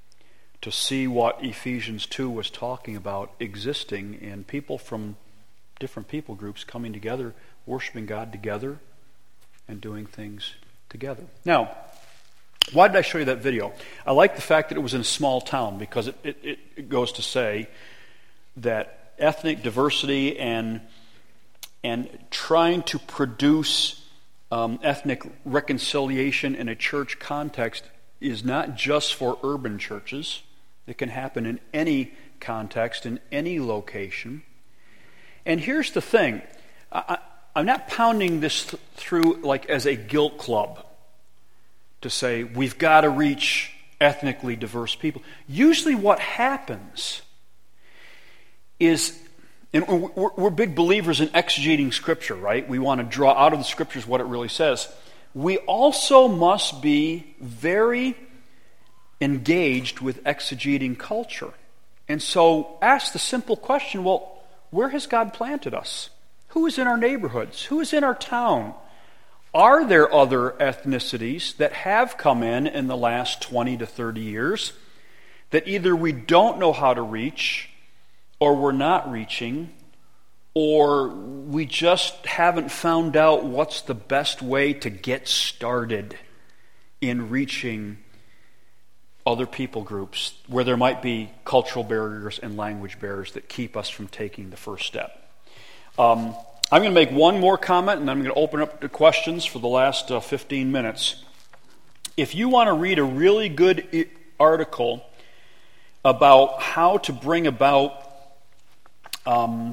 to see what Ephesians two was talking about existing in people from different people groups coming together, worshiping God together, and doing things together. Now, why did I show you that video? I like the fact that it was in a small town, because it, it, it goes to say that ethnic diversity and, and trying to produce um, ethnic reconciliation in a church context is not just for urban churches. It can happen in any context, in any location. And here's the thing. I, I'm not pounding this th- through like as a guilt club to say we've got to reach ethnically diverse people. Usually what happens is, and we're, we're big believers in exegeting Scripture, right? We want to draw out of the Scriptures what it really says. We also must be very engaged with exegeting culture. And so ask the simple question, well, where has God planted us? Who is in our neighborhoods? Who is in our town? Are there other ethnicities that have come in in the last twenty to thirty years that either we don't know how to reach, or we're not reaching, or we just haven't found out what's the best way to get started in reaching other people groups where there might be cultural barriers and language barriers that keep us from taking the first step? Um, I'm going to make one more comment, and then I'm going to open up to questions for the last uh, fifteen minutes. If you want to read a really good I- article about how to bring about um,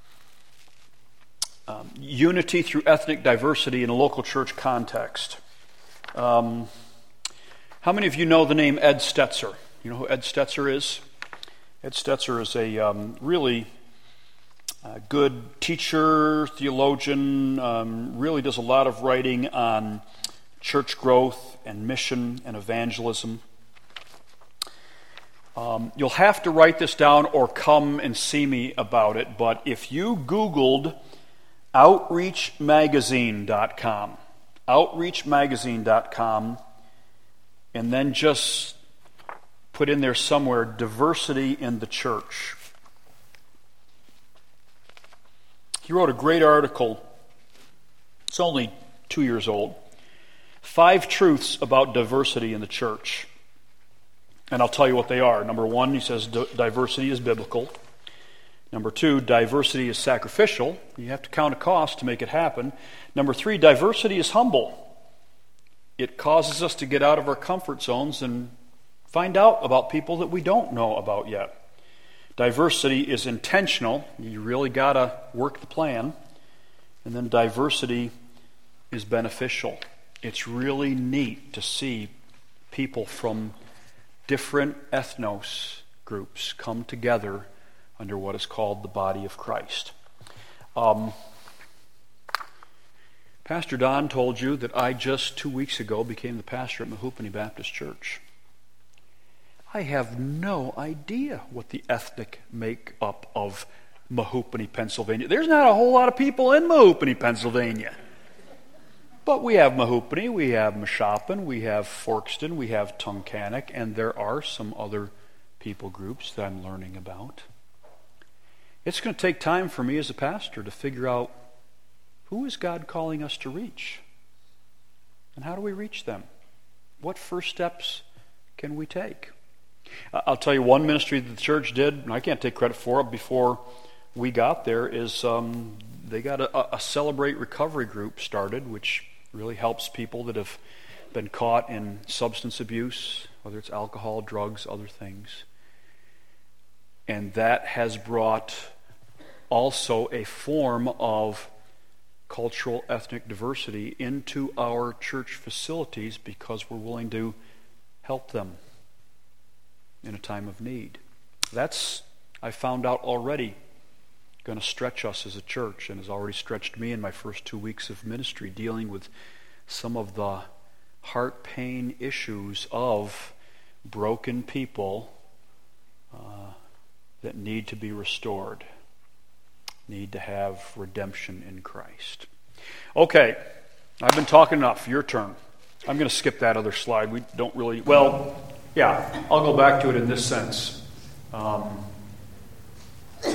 um, unity through ethnic diversity in a local church context, um, how many of you know the name Ed Stetzer? You know who Ed Stetzer is? Ed Stetzer is a um, really uh, good teacher, theologian, um, really does a lot of writing on church growth and mission and evangelism. Um, you'll have to write this down or come and see me about it, but if you Googled outreach magazine dot com, outreach magazine dot com, and then just put in there somewhere, diversity in the church. He wrote a great article. It's only two years old. Five truths about diversity in the church. And I'll tell you what they are. Number one, he says diversity is biblical. Number two, diversity is sacrificial. You have to count a cost to make it happen. Number three, diversity is humble. It causes us to get out of our comfort zones and find out about people that we don't know about yet. Diversity is intentional. You really got to work the plan. And then diversity is beneficial. It's really neat to see people from different ethnos groups come together under what is called the body of Christ. Um, Pastor Don told you that I just two weeks ago became the pastor at Mahoupany Baptist Church. I have no idea what the ethnic makeup of Mahoupany, Pennsylvania. There's not a whole lot of people in Mahoupany, Pennsylvania. But we have Mahoupany, we have Mashopin, we have Forkston, we have Tunkhannock, and there are some other people groups that I'm learning about. It's going to take time for me as a pastor to figure out who is God calling us to reach? And how do we reach them? What first steps can we take? I'll tell you one ministry that the church did, and I can't take credit for it, before we got there, is um, they got a, a Celebrate Recovery group started, which really helps people that have been caught in substance abuse, whether it's alcohol, drugs, other things. And that has brought also a form of cultural ethnic diversity into our church facilities because we're willing to help them in a time of need. That's, I found out already, going to stretch us as a church, and has already stretched me in my first two weeks of ministry, dealing with some of the heart pain issues of broken people uh, that need to be restored, need to have redemption in Christ. Okay, I've been talking enough. Your turn. I'm going to skip that other slide. We don't really, well, yeah, I'll go back to it in this sense. Um,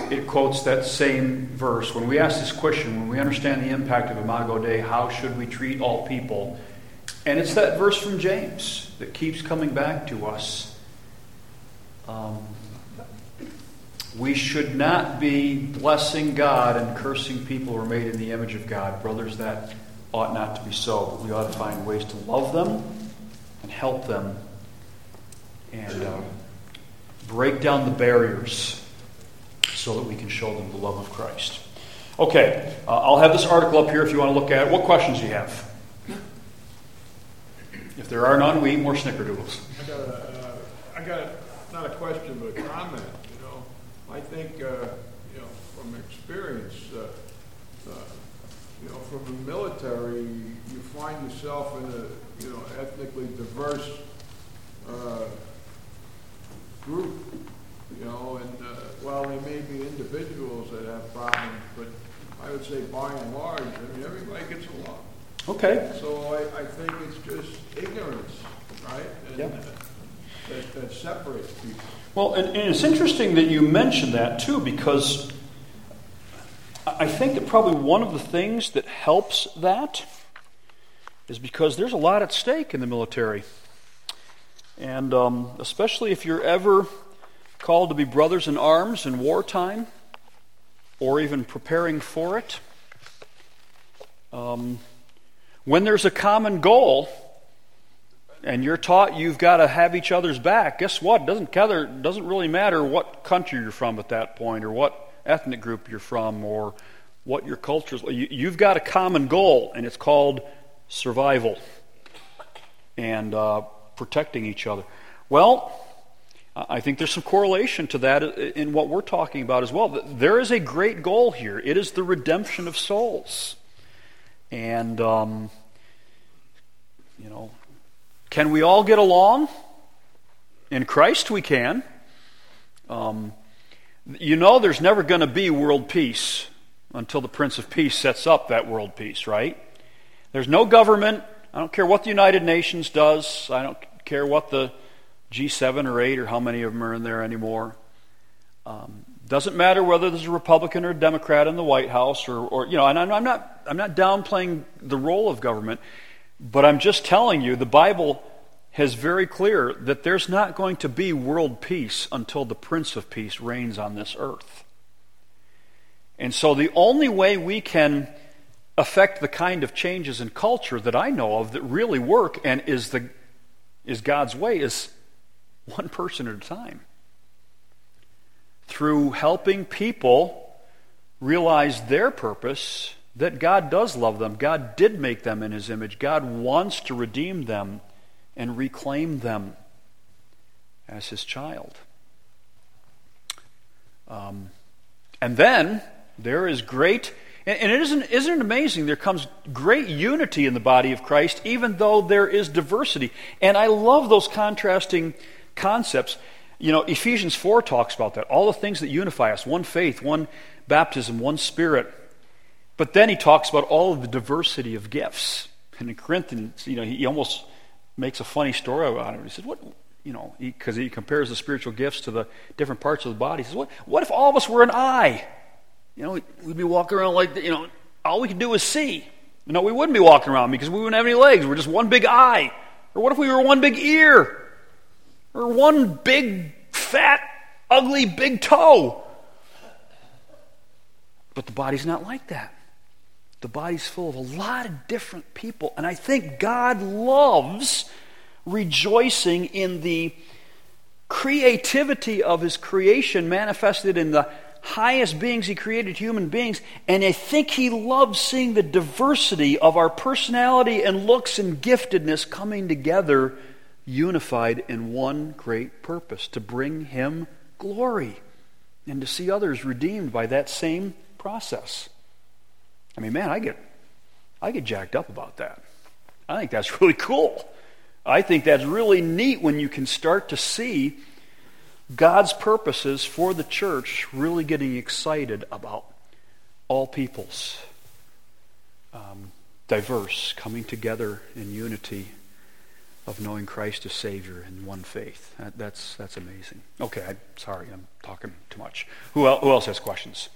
it quotes that same verse. When we ask this question, when we understand the impact of Imago Dei, how should we treat all people? And it's that verse from James that keeps coming back to us. Um, we should not be blessing God and cursing people who are made in the image of God. Brothers, that ought not to be so. But we ought to find ways to love them and help them and uh, break down the barriers so that we can show them the love of Christ. Okay, uh, I'll have this article up here if you want to look at it. What questions do you have? If there are none, we eat more snickerdoodles. I got a, uh, I got a, not a question, but a comment. You know, I think, uh, you know, from experience, uh, uh, you know, from the military, you find yourself in a, you know, ethnically diverse uh, group. You know, and uh, while there may be individuals that have problems, but I would say by and large, I mean, everybody gets along. Okay. So I, I think it's just ignorance, right? And, yeah. uh, that, that separates people. Well, and, and it's interesting that you mentioned that too, because I think that probably one of the things that helps that is because there's a lot at stake in the military. And um, especially if you're ever called to be brothers in arms in wartime, or even preparing for it, um, when there's a common goal, and you're taught you've got to have each other's back, guess what? It doesn't, gather, doesn't really matter what country you're from at that point, or what ethnic group you're from, or what your culture is. You, you've got a common goal, and it's called survival and uh, protecting each other. Well, I think there's some correlation to that in what we're talking about as well. There is a great goal here. It is the redemption of souls. And, um, you know, can we all get along? In Christ we can. Um, you know there's never going to be world peace until the Prince of Peace sets up that world peace, right? There's no government. I don't care what the United Nations does. I don't care what the G seven or eight or how many of them are in there anymore. Um, doesn't matter whether there's a Republican or a Democrat in the White House, or, or you know, and I'm, I'm not I'm not downplaying the role of government, but I'm just telling you the Bible has very clear that there's not going to be world peace until the Prince of Peace reigns on this earth. And so the only way we can affect the kind of changes in culture that I know of that really work and is the is God's way is one person at a time. Through helping people realize their purpose, that God does love them. God did make them in His image. God wants to redeem them and reclaim them as His child. Um, and then there is great, and, and it isn't, isn't it amazing, there comes great unity in the body of Christ, even though there is diversity. And I love those contrasting concepts. You know, Ephesians four talks about that. All the things that unify us. One faith, one baptism, one Spirit. But then he talks about all of the diversity of gifts. And in Corinthians, you know, he almost makes a funny story about it. He says, what, you know, because he, he compares the spiritual gifts to the different parts of the body. He says, what, what if all of us were an eye? You know, we'd be walking around like, you know, all we could do is see. You know, we wouldn't be walking around because we wouldn't have any legs. We're just one big eye. Or what if we were one big ear? Or one big, fat, ugly, big toe. But the body's not like that. The body's full of a lot of different people. And I think God loves rejoicing in the creativity of His creation manifested in the highest beings He created, human beings. And I think He loves seeing the diversity of our personality and looks and giftedness coming together, unified in one great purpose, to bring Him glory and to see others redeemed by that same process. I mean, man, I get I get jacked up about that. I think that's really cool. I think that's really neat when you can start to see God's purposes for the church really getting excited about all peoples, um, diverse, coming together in unity of knowing Christ as Savior in one faith. That, that's that's amazing. Okay, I'm sorry, I'm talking too much. Who else, who else has questions?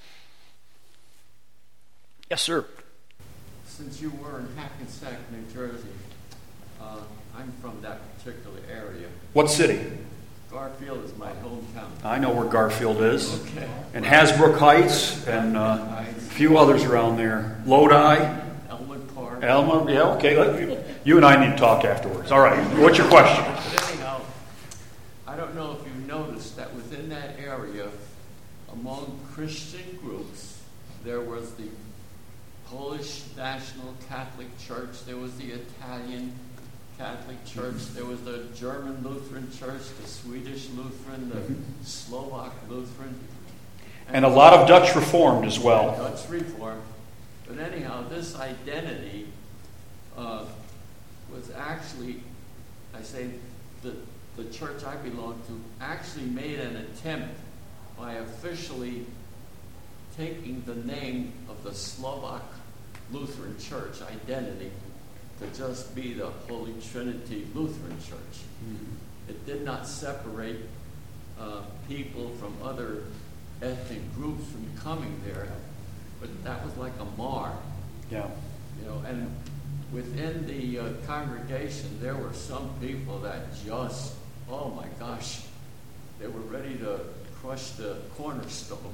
Yes, sir. Since you were in Hackensack, New Jersey, uh, I'm from that particular area. What city? Garfield is my hometown. I know where Garfield is. Okay. And Hasbrook Heights, and uh, a few others around there. Lodi. Elmwood Park. Elma, yeah, okay. Let, you and I need to talk afterwards. All right, what's your question? But anyhow, I don't know if you noticed that within that area, among Christian groups, there was the Polish National Catholic Church, there was the Italian Catholic Church, there was the German Lutheran Church, the Swedish Lutheran, the mm-hmm. Slovak Lutheran. And, and a lot of Dutch Reformed as well. Dutch Reformed. But anyhow, this identity uh, was actually, I say, the, the church I belong to actually made an attempt by officially taking the name of the Slovak Lutheran Church identity to just be the Holy Trinity Lutheran Church. Mm-hmm. It did not separate uh, people from other ethnic groups from coming there, but that was like a mar. Yeah. You know, and within the uh, congregation, there were some people that just, oh my gosh, they were ready to crush the cornerstone.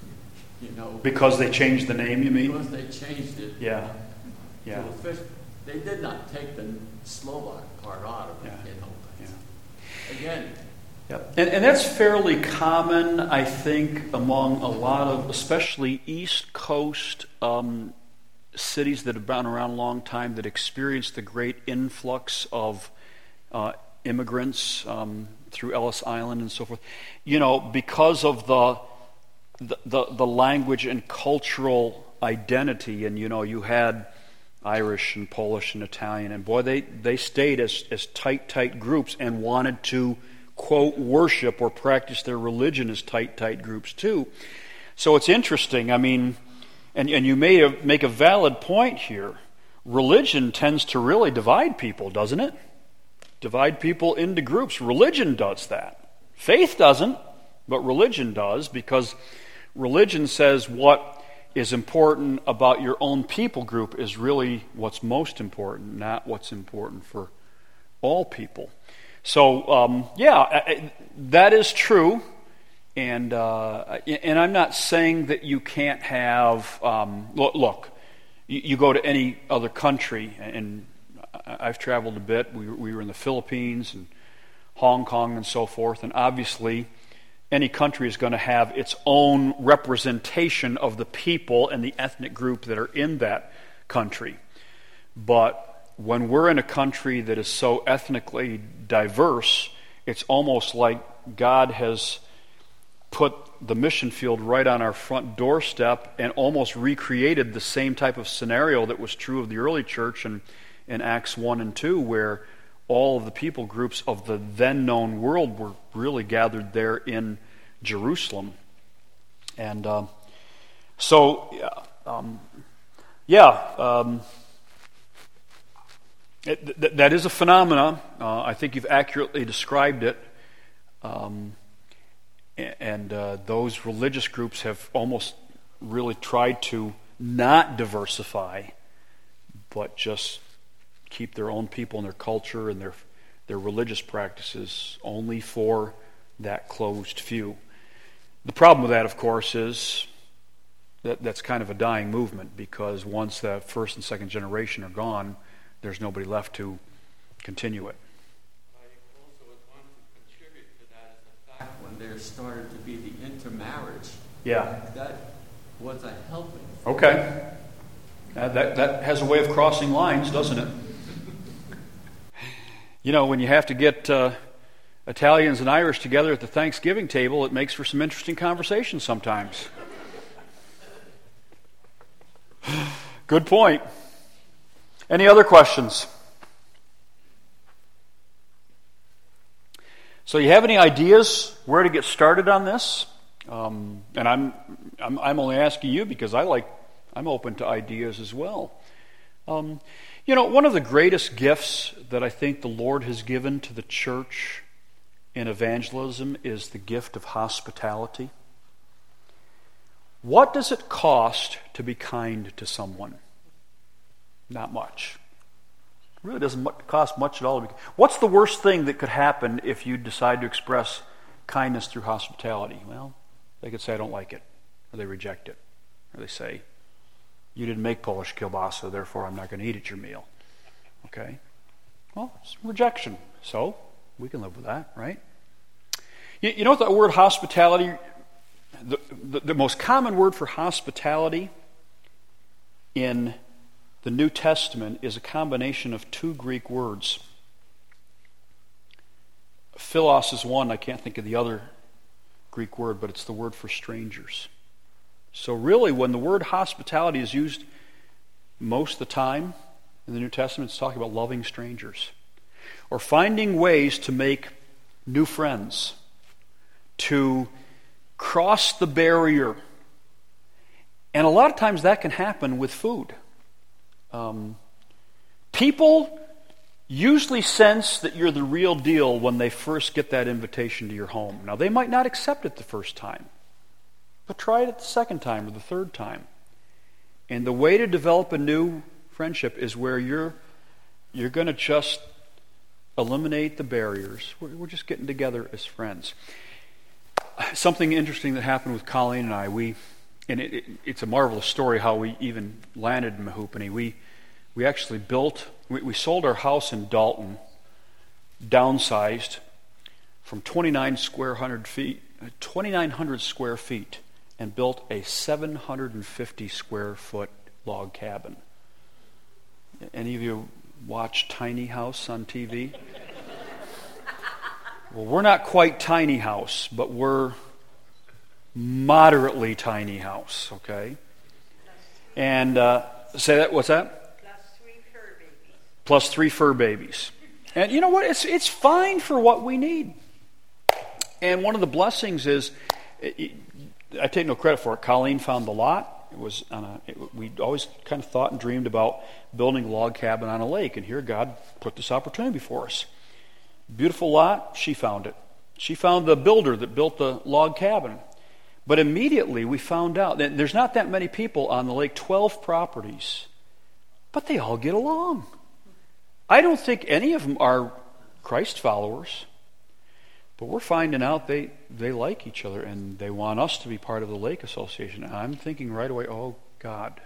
You know, because they changed the name, you mean? Because they changed it. Yeah. Yeah. To fish, they did not take the Slovak part out of it, yeah. you know. Yeah. Again. Yep. And, and that's fairly common, I think, among a lot of, especially East Coast um, cities that have been around a long time that experienced the great influx of uh, immigrants um, through Ellis Island and so forth. You know, because of the The, the the language and cultural identity, and you know, you had Irish and Polish and Italian, and boy, they, they stayed as, as tight, tight groups and wanted to, quote, worship or practice their religion as tight, tight groups too. So it's interesting, I mean, and, and you may make a valid point here. Religion tends to really divide people, doesn't it? Divide people into groups. Religion does that. Faith doesn't, but religion does, because religion says what is important about your own people group is really what's most important, not what's important for all people. So, um, yeah, that is true. And uh, and I'm not saying that you can't have, um, look, look you, you go to any other country, and I've traveled a bit. We, we were in the Philippines and Hong Kong and so forth, and obviously any country is going to have its own representation of the people and the ethnic group that are in that country. But when we're in a country that is so ethnically diverse, it's almost like God has put the mission field right on our front doorstep and almost recreated the same type of scenario that was true of the early church in, in Acts one and two, where all of the people groups of the then known world were really gathered there in Jerusalem. And uh, so, yeah, um, yeah um, it, th- that is a phenomenon. Uh, I think you've accurately described it. Um, and uh, those religious groups have almost really tried to not diversify, but just keep their own people and their culture and their their religious practices only for that closed few. The problem with that, of course, is that that's kind of a dying movement, because once the first and second generation are gone, there's nobody left to continue it. I also would want to contribute to that is the fact when there started to be the intermarriage. Yeah. That was a helping. Okay. Uh, that that has a way of crossing lines, doesn't it? You know, when you have to get uh, Italians and Irish together at the Thanksgiving table, it makes for some interesting conversations sometimes. Good point. Any other questions? So, you have any ideas where to get started on this? Um, and I'm, I'm I'm only asking you because I like I'm open to ideas as well. Um, you know, one of the greatest gifts that I think the Lord has given to the church in evangelism is the gift of hospitality. What does it cost to be kind to someone? Not much. It really doesn't cost much at all. What's the worst thing that could happen if you decide to express kindness through hospitality? Well, they could say, I don't like it, or they reject it, or they say, you didn't make Polish kielbasa, therefore I'm not going to eat at your meal. Okay? Well, it's rejection. So, we can live with that, right? You, you know what the word hospitality, the, the, the most common word for hospitality in the New Testament is a combination of two Greek words. Philos is one, I can't think of the other Greek word, but it's the word for strangers. So really, when the word hospitality is used most of the time in the New Testament, it's talking about loving strangers. Or finding ways to make new friends. To cross the barrier. And a lot of times that can happen with food. Um, people usually sense that you're the real deal when they first get that invitation to your home. Now, they might not accept it the first time. But try it the second time or the third time. And the way to develop a new friendship is where you're you're going to just eliminate the barriers. We're, we're just getting together as friends. Something interesting that happened with Colleen and I, we, and it, it, it's a marvelous story how we even landed in Mehoopany. We we actually built, we, we sold our house in Dalton, downsized from twenty-nine square hundred feet, twenty-nine hundred square feet. And built a seven hundred fifty square foot log cabin. Any of you watch Tiny House on T V? Well, we're not quite Tiny House, but we're moderately Tiny House, okay? And uh, say that, what's that? Plus three fur babies. Plus three fur babies. And you know what? It's it's fine for what we need. And one of the blessings is, it, I take no credit for it. Colleen found the lot. It was on a, it, we always kind of thought and dreamed about building a log cabin on a lake, and here God put this opportunity before us. Beautiful lot. She found it. She found the builder that built the log cabin. But immediately we found out that there's not that many people on the lake, twelve properties, but they all get along. I don't think any of them are Christ followers. But we're finding out they, they like each other and they want us to be part of the Lake Association. And I'm thinking right away, oh God,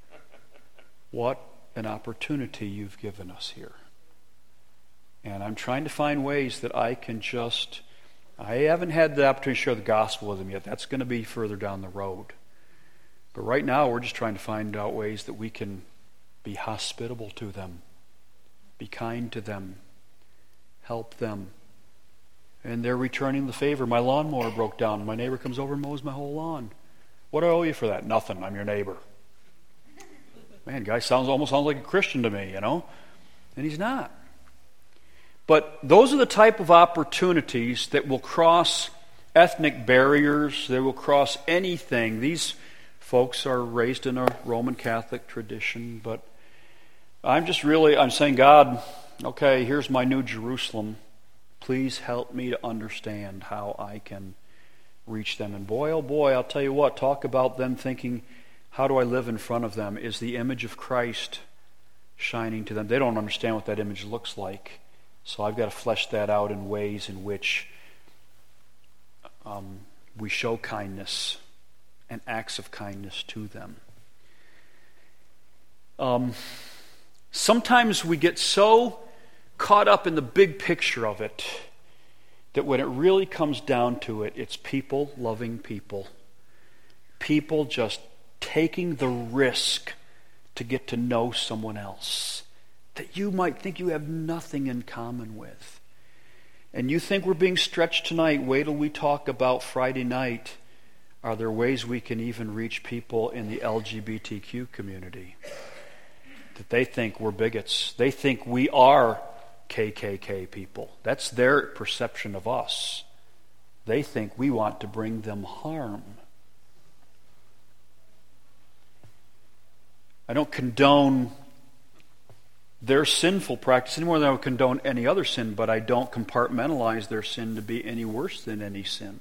what an opportunity you've given us here. And I'm trying to find ways that I can just, I haven't had the opportunity to share the gospel with them yet. That's going to be further down the road. But right now we're just trying to find out ways that we can be hospitable to them, be kind to them, help them. And they're returning the favor. My lawnmower broke down. My neighbor comes over and mows my whole lawn. What do I owe you for that? Nothing. I'm your neighbor. Man, guy sounds almost sounds like a Christian to me, you know? And he's not. But those are the type of opportunities that will cross ethnic barriers. They will cross anything. These folks are raised in a Roman Catholic tradition, but I'm just really, I'm saying, God, okay, here's my new Jerusalem. Please help me to understand how I can reach them. And boy, oh boy, I'll tell you what, talk about them thinking, how do I live in front of them? Is the image of Christ shining to them? They don't understand what that image looks like. So I've got to flesh that out in ways in which um, we show kindness and acts of kindness to them. Um, sometimes we get so caught up in the big picture of it that when it really comes down to it, it's people loving people. People just taking the risk to get to know someone else that you might think you have nothing in common with. And you think we're being stretched tonight, wait till we talk about Friday night. Are there ways we can even reach people in the L G B T Q community that they think we're bigots? They think we are K K K people. That's their perception of us. They think we want to bring them harm. I don't condone their sinful practice any more than I would condone any other sin, but I don't compartmentalize their sin to be any worse than any sin.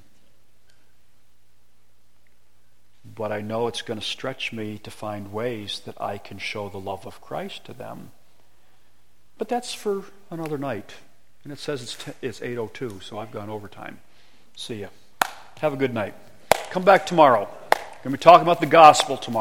But I know it's going to stretch me to find ways that I can show the love of Christ to them. But that's for another night. And it says it's, t- it's eight oh two, so I've gone overtime. See ya. Have a good night. Come back tomorrow. We're going to be talking about the gospel tomorrow.